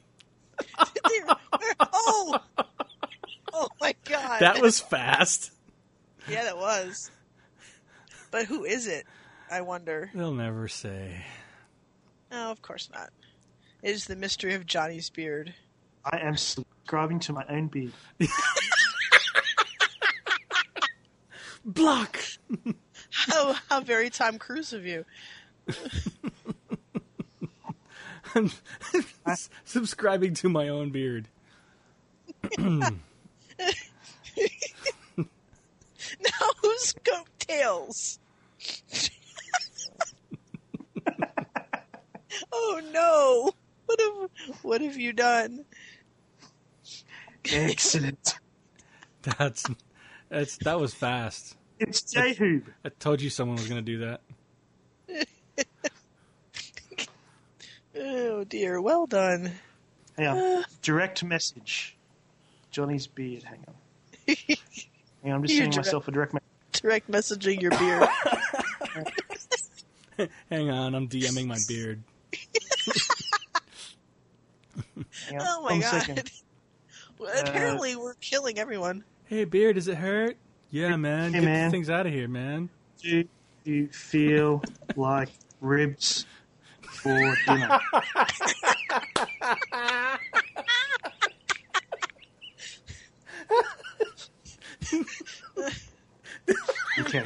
Oh! Oh my god. That was fast. Yeah, that was. But who is it? I wonder. They'll never say. Oh, of course not. It is the mystery of Johnny's beard. I am subscribing to my own beard. Block! How, how very Tom Cruise of you. I'm subscribing to my own beard. Now who's goat tails? Oh no! What have what have you done? Excellent. That's that's that was fast. It's J-Hoob. I told you someone was going to do that. Oh dear, well done. Hang on. Uh. Direct message. Johnny's beard. Hang on. Hang on, I'm just You're sending direct- myself a direct message. Direct messaging your beard. Hang on, I'm DMing my beard. Hang on. Oh my One god. second. Well, apparently we're killing everyone. Hey, beard, does it hurt? Yeah, man. Hey, Get man. the things out of here, man. Do you feel like ribs for dinner? Okay.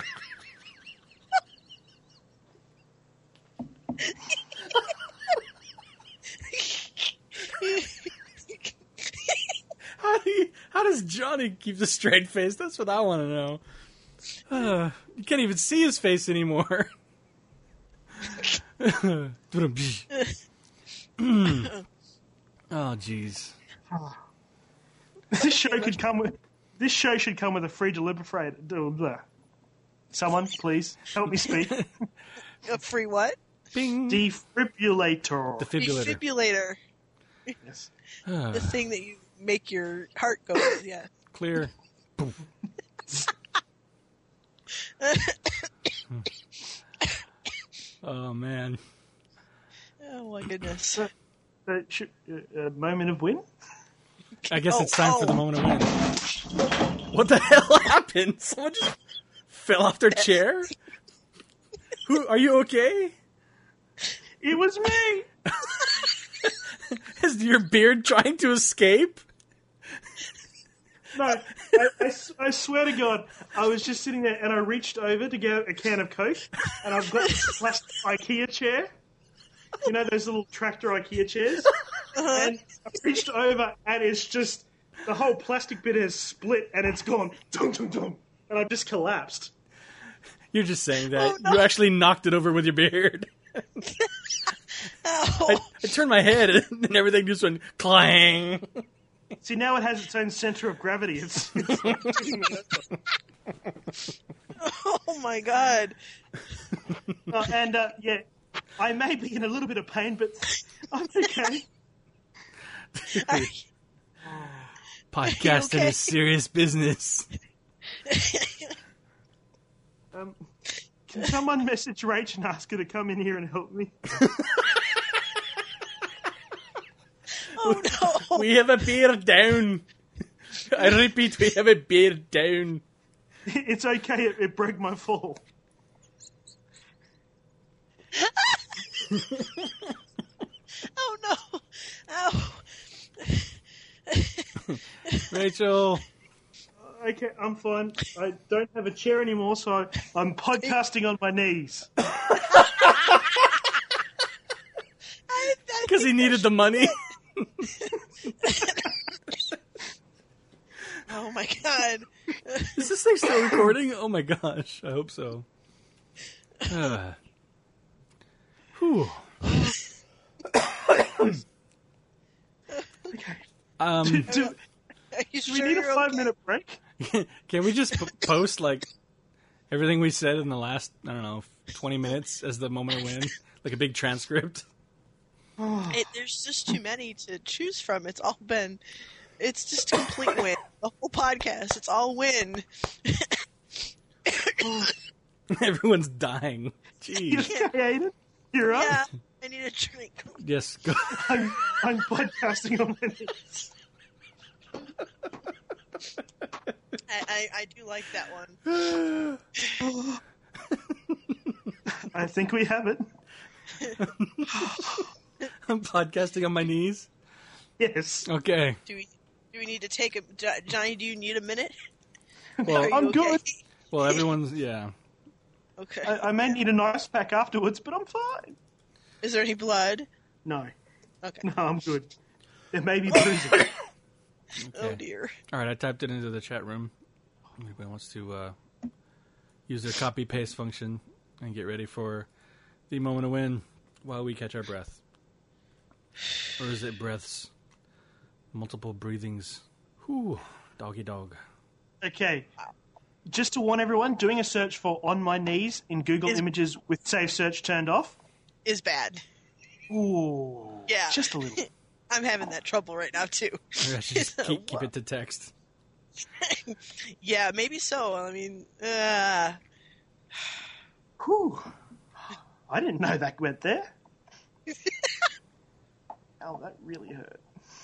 How do you, how does Johnny keep the straight face? That's what I want to know. Uh, you can't even see his face anymore. Oh, jeez. This show could come with. This show should come with a free defibrillator. Someone, please help me speak. A free what? Bing. Defibrillator. Defibrillator. Defibrillator. Yes. Ah, The thing that you make your heart go with, yeah. clear. Oh, man. Oh my goodness. Uh, should, uh, a moment of win. I guess Oh, it's time oh. for the moment of win. What the hell happened? Someone just fell off their chair? Who? Are you okay? It was me. Is your beard trying to escape? No, I, I s- I swear to God, I was just sitting there and I reached over to get a can of Coke, and I've got this plastic IKEA chair. You know those little tractor IKEA chairs? And I reached over and it's just, the whole plastic bit has split and it's gone, dum dum dum, and I just collapsed. You're just saying that. Oh, no. You actually knocked it over with your beard. Oh. I, I turned my head and everything just went clang. See, now it has its own center of gravity. It's, it's like doing that. Oh my god. Oh, and uh, yeah, I may be in a little bit of pain, but I'm okay. Podcasting okay? is serious business. Um, can someone message Rach and ask her to come in here and help me? Oh no. We have a beard down. I repeat, we have a bear down. It's okay. It, it broke my fall. Oh no! Ow! Rachel. Okay, I'm fine. I don't have a chair anymore, so I'm podcasting on my knees. Because he needed the money. Oh my god! Is this thing still recording? Oh my gosh! I hope so. Uh. Whew. Okay. Um, do, do, Are you do sure we need a you're five okay? minute break? Can we just p- post like everything we said in the last, I don't know, twenty minutes as the moment of win? Like a big transcript? It, there's just too many to choose from. It's all been, it's just complete win. The whole podcast, it's all win. Everyone's dying. Jeez. You okay, Aiden? You're up? Yeah, I need a drink. Yes, go. I'm, I'm podcasting on my knees. I, I, I do like that one. I think we have it. I'm podcasting on my knees? Yes. Okay. Do we do we need to take a Jo- Johnny? Do you need a minute? Well, Are you I'm okay? good. well, everyone's, yeah. Okay. I, I may need an ice pack afterwards, but I'm fine. Is there any blood? No. Okay. No, I'm good. There may be bruising. Okay. Oh dear. All right, I typed it into the chat room. Anybody wants to uh, use their copy paste function and get ready for the moment of win while we catch our breath. Or is it breaths? Multiple breathings. Whew, doggy dog. Okay. Just to warn everyone, doing a search for On My Knees in Google Is- Images with Save Search turned off. Is bad. Ooh. Yeah. Just a little. I'm having that trouble right now too. Maybe I should just keep, keep it to text. Yeah, maybe so. I mean, uh, Whew. I didn't know that went there. Ow, that really hurt.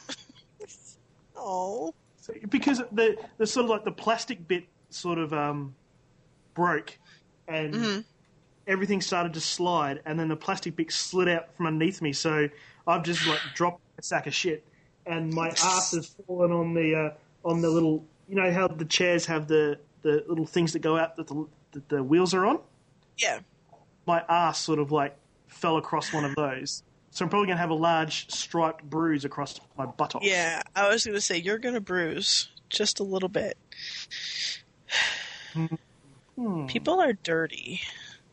oh, So, because the the sort of like the plastic bit sort of um, broke, and Mm-hmm. everything started to slide, and then the plastic bit slid out from underneath me. So I've just like dropped a sack of shit, and my ass has fallen on the uh, on the little. You know how the chairs have the, the little things that go out that the, that the wheels are on? yeah. My ass sort of like fell across one of those. So I'm probably going to have a large striped bruise across my buttocks. Yeah, I was going to say, you're going to bruise just a little bit. Hmm. People are dirty.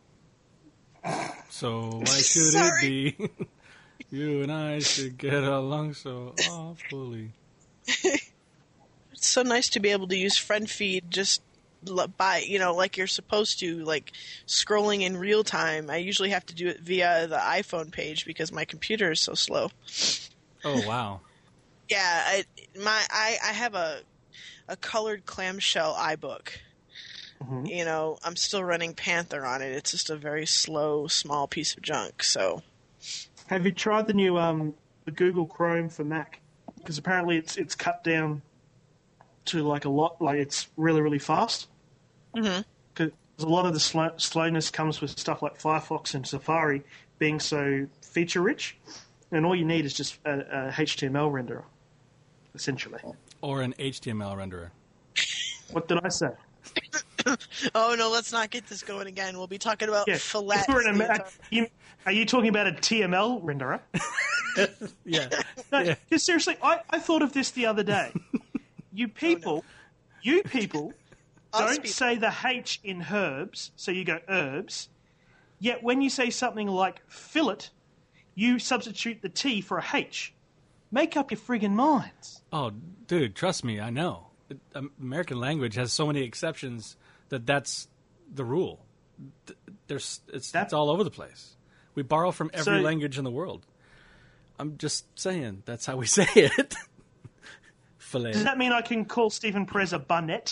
So why should Sorry. it be? You and I should get along so awfully. It's so nice to be able to use friend feed just l- by, you know, like you're supposed to, like scrolling in real time. I usually have to do it via the iPhone page because my computer is so slow. Oh, wow. Yeah, I, my I, I have a a colored clamshell iBook. Mhm. You know, I'm still running Panther on it. It's just a very slow, small piece of junk. So, Have you tried the new um, the Google Chrome for Mac? Because apparently it's it's cut down to like a lot, like it's really really fast. mm-hmm. Because a lot of the slow, slowness comes with stuff like Firefox and Safari being so feature rich, and all you need is just a, a H T M L renderer, essentially. Or an H T M L renderer. What did I say? Oh no, let's not get this going again. We'll be talking about Yeah, fillet. if we're in a Mac, you, are you talking about a T M L renderer? Yeah. No, Yeah. 'cause seriously, I, I thought of this the other day. You people, you people Us don't people. say the H in herbs, so you go herbs. Yet when you say something like fillet, you substitute the T for a H. Make up your friggin' minds. Oh, dude, trust me, I know. It, um, American language has so many exceptions that that's the rule. Th- There's, it's, That- it's all over the place. We borrow from every So- language in the world. I'm just saying, that's how we say it. Filet. Does that mean I can call Stephen Perez a bunnet?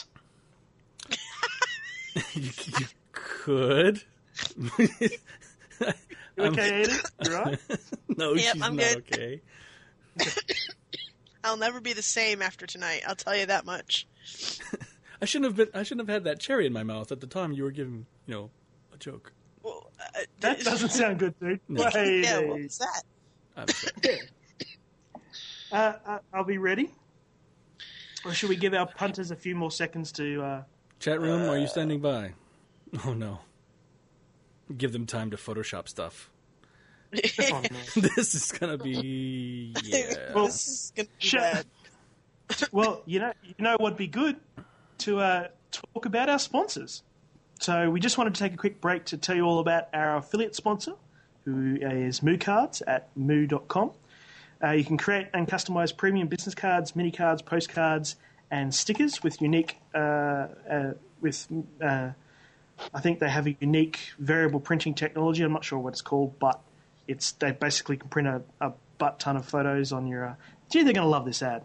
you, you could. You okay, Aiden? You right? No, Yep, she's I'm not good. okay. I'll never be the same after tonight. I'll tell you that much. I shouldn't have been. I shouldn't have had that cherry in my mouth at the time you were giving, you know, a joke. Well, uh, That doesn't sound good, dude. No. Wait, yeah, wait. what was that? I'm sorry. Uh, uh, are we ready? Or should we give our punters a few more seconds to... Uh... Chat room, are you standing by? Oh no. Give them time to Photoshop stuff. Oh, no. This is gonna be yeah. Well, This is gonna be sh- bad. Well, you know, you know what'd be good? To uh, talk about our sponsors. So we just wanted to take a quick break to tell you all about our affiliate sponsor, who is Moo Cards at moo dot com. Uh, you can create and customize premium business cards, mini cards, postcards, and stickers with unique. Uh, uh, with uh, I think they have a unique variable printing technology. I'm not sure what it's called, but it's they basically can print a, a butt ton of photos on your. Uh, gee, they're going to love this ad.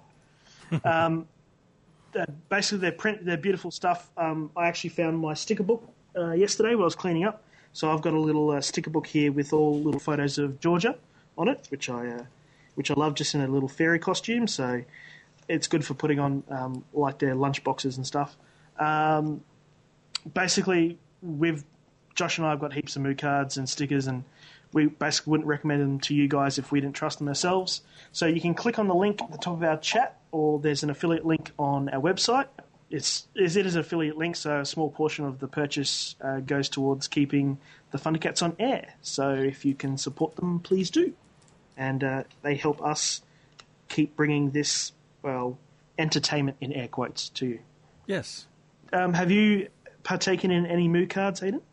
um, uh, basically, they're print. They're beautiful stuff. Um, I actually found my sticker book uh, yesterday while I was cleaning up. So I've got a little uh, sticker book here with all little photos of Georgia on it, which I. Uh, which I love, just in a little fairy costume, so it's good for putting on um, like their lunch boxes and stuff. Um, basically, we've Josh and I have got heaps of Moo cards and stickers, and we basically wouldn't recommend them to you guys if we didn't trust them ourselves. So you can click on the link at the top of our chat, or there's an affiliate link on our website. It's is it is an affiliate link, so a small portion of the purchase uh, goes towards keeping the Thundercats on air. So if you can support them, please do. And uh, they help us keep bringing this, well, entertainment in air quotes to you. Yes. Um, have you partaken in any Moo cards, Aiden?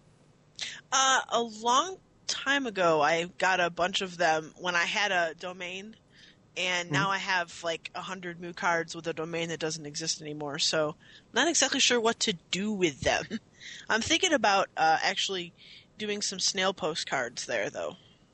Uh, a long time ago, I got a bunch of them when I had a domain, and now I have like a hundred Moo cards with a domain that doesn't exist anymore. So, I'm not exactly sure what to do with them. I'm thinking about uh, actually doing some snail postcards there, though.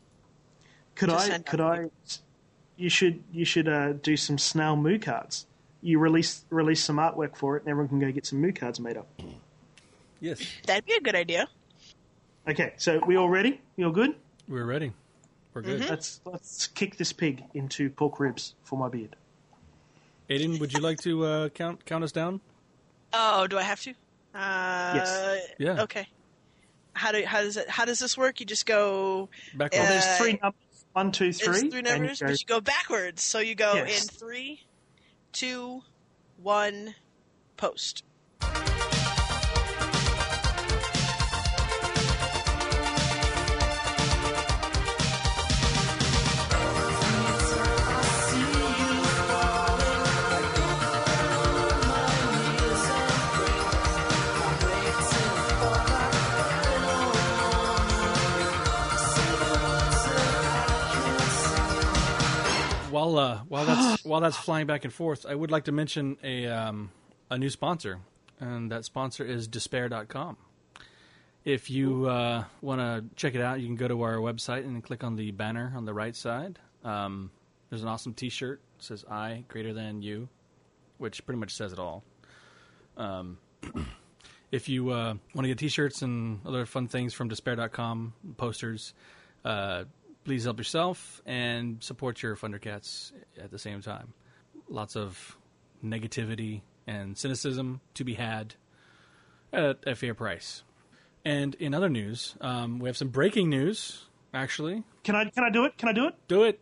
Could To I? send Could out. I? You should. You should uh, do some snail Moo cards. You release release some artwork for it, and everyone can go get some Moo cards made up. Yes. That'd be a good idea. Okay, so we all ready? You all good? We're ready. We're good. Mm-hmm. Let's let's kick this pig into pork ribs for my beard. Aiden, would you like to uh, count count us down? Oh, do I have to? Uh, Yes. Yeah. Okay. How do how does it how does this work? You just go. Backwards. Well, there's Uh, three numbers. One, two, There's three. three and numbers, you go- but you go backwards. So you go Yes. in three, two, one, post. While uh, while that's while that's flying back and forth, I would like to mention a um, a new sponsor, and that sponsor is Despair dot com. If you uh, want to check it out, you can go to our website and click on the banner on the right side. Um, there's an awesome T-shirt. It says "I greater than you," which pretty much says it all. Um, if you uh, want to get T-shirts and other fun things from Despair dot com, posters, uh, please help yourself and support your Thundercats at the same time. Lots of negativity and cynicism to be had at a fair price. And in other news, um, we have some breaking news, actually. Can I? Can I do it? Can I do it? Do it!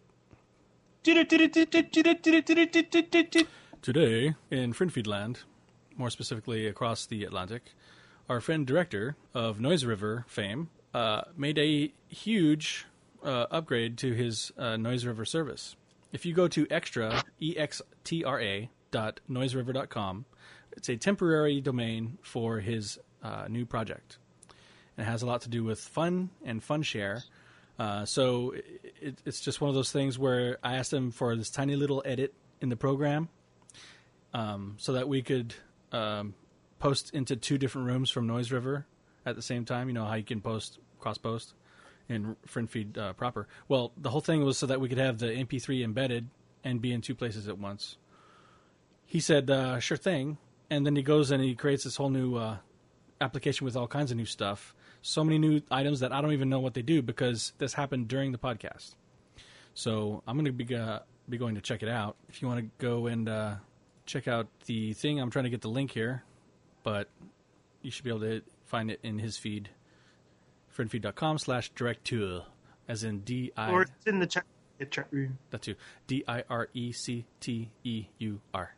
Do Today, in Frinfeedland, more specifically across the Atlantic, our friend director of Noise River fame uh, made a huge uh, upgrade to his uh, Noise River service. If you go to extra, E X T R A, dot noise river dot com, it's a temporary domain for his uh, new project. It has a lot to do with fun and fun share. Uh, so it, it's just one of those things where I asked him for this tiny little edit in the program um, so that we could um, post into two different rooms from Noise River at the same time. You know how you can post, cross-post in FriendFeed uh, proper. Well, the whole thing was so that we could have the M P three embedded and be in two places at once. He said, uh, sure thing. And then he goes and he creates this whole new uh, application with all kinds of new stuff. So many new items that I don't even know what they do because this happened during the podcast. So I'm going to be uh, be going to check it out. If you want to go and uh, check out the thing, I'm trying to get the link here, but you should be able to find it in his feed, friendfeed.com slash directeur, as in D I... Or it's in the chat, the chat room. That too. D I R E C T E U R.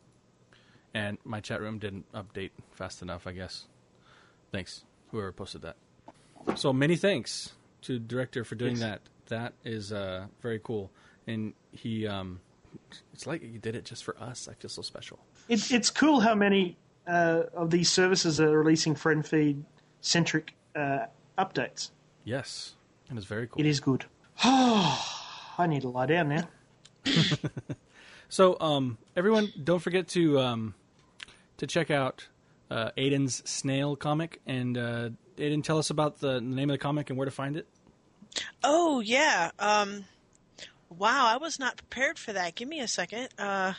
And my chat room didn't update fast enough, I guess. Thanks, whoever posted that. So many thanks to Director for doing yes. that. That is uh, very cool. And he, um, it's like he did it just for us. I feel so special. It, it's cool how many uh, of these services are releasing friend feed centric uh, updates. Yes, and it's very cool. It is good. I need to lie down now. So, um, everyone, don't forget to um, to check out uh, Aiden's Snail comic. And uh, Aiden, tell us about the name of the comic and where to find it. Oh, yeah. Um, wow, I was not prepared for that. Give me a second. Uh,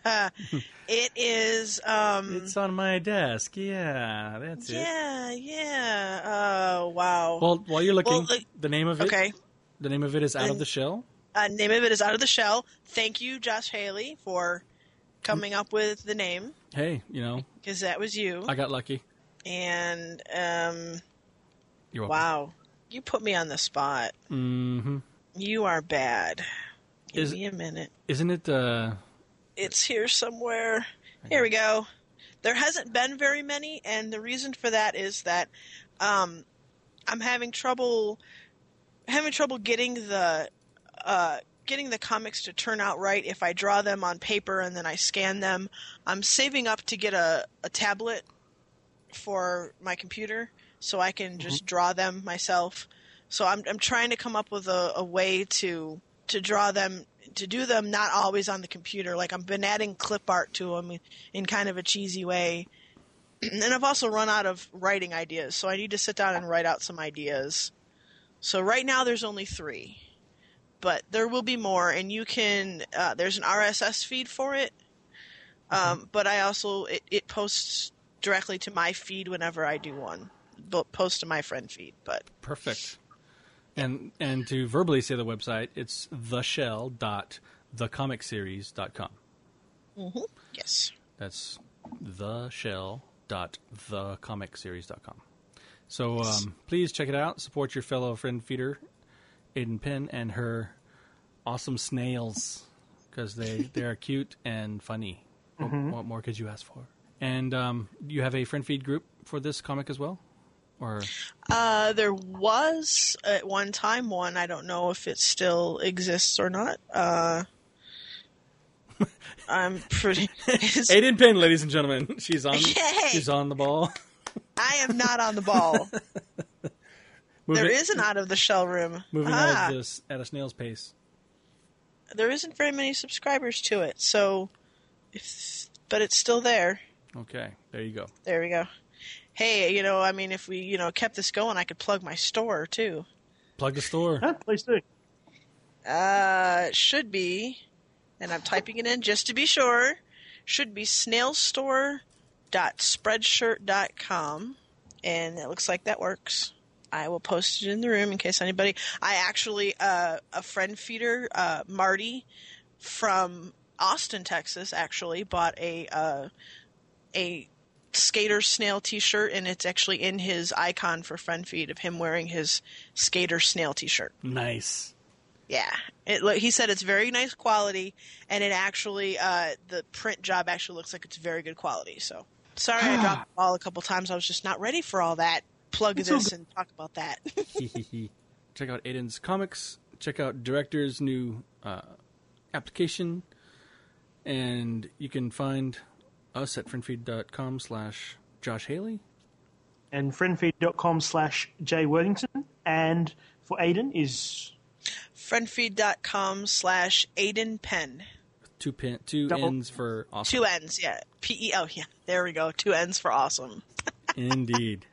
it is... Um, it's on my desk. Yeah, that's yeah, it. Yeah, yeah. Uh, wow. Well, while you're looking, well, the, the name of it... Okay. The name of it is Out and, of the Shell. Uh, name of it is Out of the Shell. Thank you, Josh Haley, for coming up with the name. Hey, you know. Because that was you. I got lucky. And, um... You're welcome. Wow. You put me on the spot. Mm-hmm. You are bad. Give is, me a minute. Isn't it, uh... It's here somewhere. Here we go. There hasn't been very many, and the reason for that is that um, I'm having trouble... having trouble getting the uh, getting the comics to turn out right if I draw them on paper and then I scan them. I'm saving up to get a, a tablet for my computer so I can just mm-hmm. draw them myself. So I'm I'm trying to come up with a, a way to to draw them, to do them not always on the computer. Like I've been adding clip art to them in kind of a cheesy way. And I've also run out of writing ideas, so I need to sit down and write out some ideas. So right now there's only three, but there will be more, and you can, uh, there's an R S S feed for it, um, mm-hmm. but I also, it, it posts directly to my feed whenever I do one, but post to my friend feed, but. Perfect. And and to verbally say the website, it's the shell dot the comic series dot com. Mm-hmm. Yes. That's the shell dot the comic series dot com. So um, please check it out. Support your fellow friend feeder, Aiden Penn, and her awesome snails, because they, they are cute and funny. Mm-hmm. What, what more could you ask for? And um, you have a friend feed group for this comic as well? Or uh, there was at one time one. I don't know if it still exists or not. Uh, I'm pretty... Aiden Penn, ladies and gentlemen. She's on, Yay! she's on the ball. I am not on the ball. There is an Out of the Shell room. Moving ah. at, this, at a snail's pace. There isn't very many subscribers to it, so, if, but it's still there. Okay, there you go. There we go. Hey, you know, I mean, if we, you know, kept this going, I could plug my store, too. Plug the store. Huh, please do. Uh, it should be, and I'm typing it in just to be sure, should be snailstore dot spreadshirt dot com, and it looks like that works. I will post it in the room in case anybody... I actually, uh, a friend feeder, uh, Marty, from Austin, Texas, actually, bought a, uh, a Skater Snail t-shirt, and it's actually in his icon for friend feed of him wearing his Skater Snail t-shirt. Nice. Yeah. It, he said it's very nice quality, and it actually, uh, the print job actually looks like it's very good quality, so... Sorry I dropped the ball a couple times. I was just not ready for all that. Plug it's this and talk about that. Check out Aiden's comics. Check out Director's new uh, application. And you can find us at friendfeed.com slash Josh Haley. And friendfeed.com slash Jay Worthington. And for Aiden is... friendfeed.com slash Aiden Penn. Two pen, two Double. N's for awesome. Two N's, yeah. P E O, yeah. There we go. Two N's for awesome. Indeed.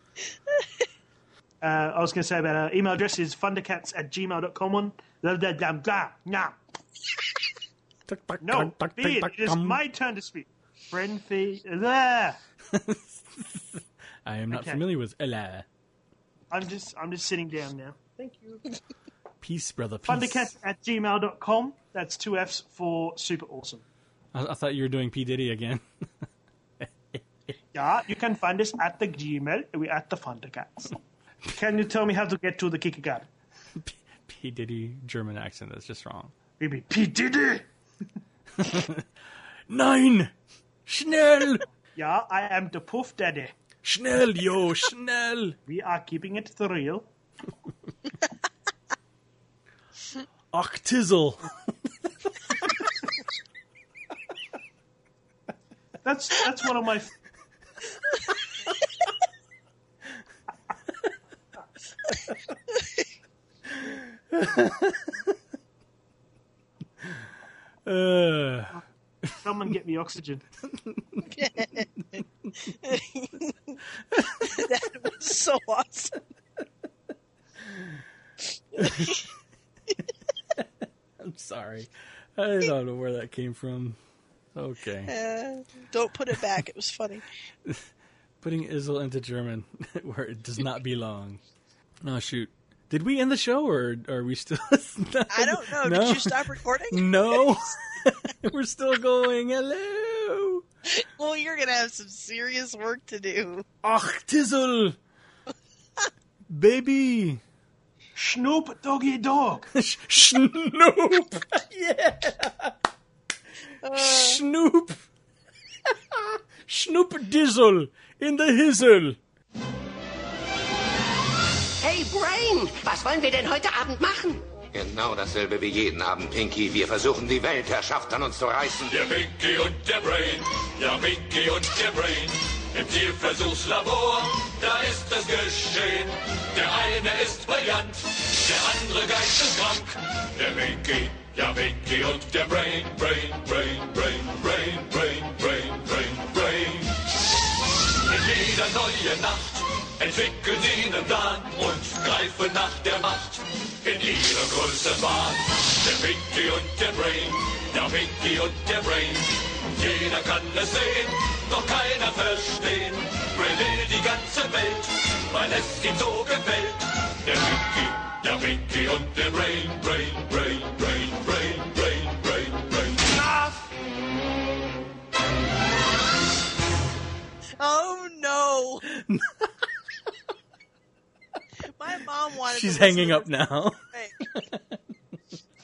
uh, I was going to say about our email address is fundercats at gmail dot com. Blah, blah, blah, blah, nah. No, Beard, it is my turn to speak. Friend feed. I am not okay. familiar with Ella. I'm just, I'm just sitting down now. Thank you. Peace, brother. Peace. Thundercats at gmail dot com. That's two F's for super awesome. I, I thought you were doing P. Diddy again. Yeah, you can find us at the Gmail. We're at the Thundercats. Can you tell me how to get to the Kikigata? P. P. Diddy German accent. That's just wrong. Maybe P. Diddy. Nein! Schnell! Yeah, I am the Puff Daddy. Schnell, yo, schnell! We are keeping it real. Ach, Tizzle. That's that's one of my. uh. Someone get me oxygen. That was so awesome. I'm sorry. I don't know where that came from. Okay. Uh, don't put it back. It was funny. Putting Izzle into German where it does not belong. Oh, shoot. Did we end the show, or are we still... I don't know. No. Did you stop recording? No. We're still going. Hello. Well, you're going to have some serious work to do. Ach, Tizzle. Baby. Snoop Doggy Dog. Snoop. Yeah. Uh, Snoop. Snoop Dizzle in the Hizzle. Hey Brain, was wollen wir denn heute Abend machen? Genau dasselbe wie jeden Abend, Pinky. Wir versuchen, die Weltherrschaft an uns zu reißen. Der Pinky und der Brain, ja Pinky und der Brain. Im Tierversuchslabor, da ist das geschehen. Der eine ist brillant, der andere geisteskrank. Der Pinky, ja Pinky und der Brain, Brain, Brain, Brain, Brain, Brain, Brain, Brain, Brain. In jeder neuen Nacht entwickeln sie einen Plan und greifen nach der Macht in ihrer größten Bahn. Der Pinky und der Brain, der Pinky und der Brain. Jeder kann es sehen, doch keiner verstehen. Brain will die ganze Welt, weil es ihm so gefällt. Der Pinky, der Pinky und der Brain, Brain, Brain, Brain, Brain, Brain, Brain, Brain. Schlaf! Oh no! My mom wanted. She's to hanging up now.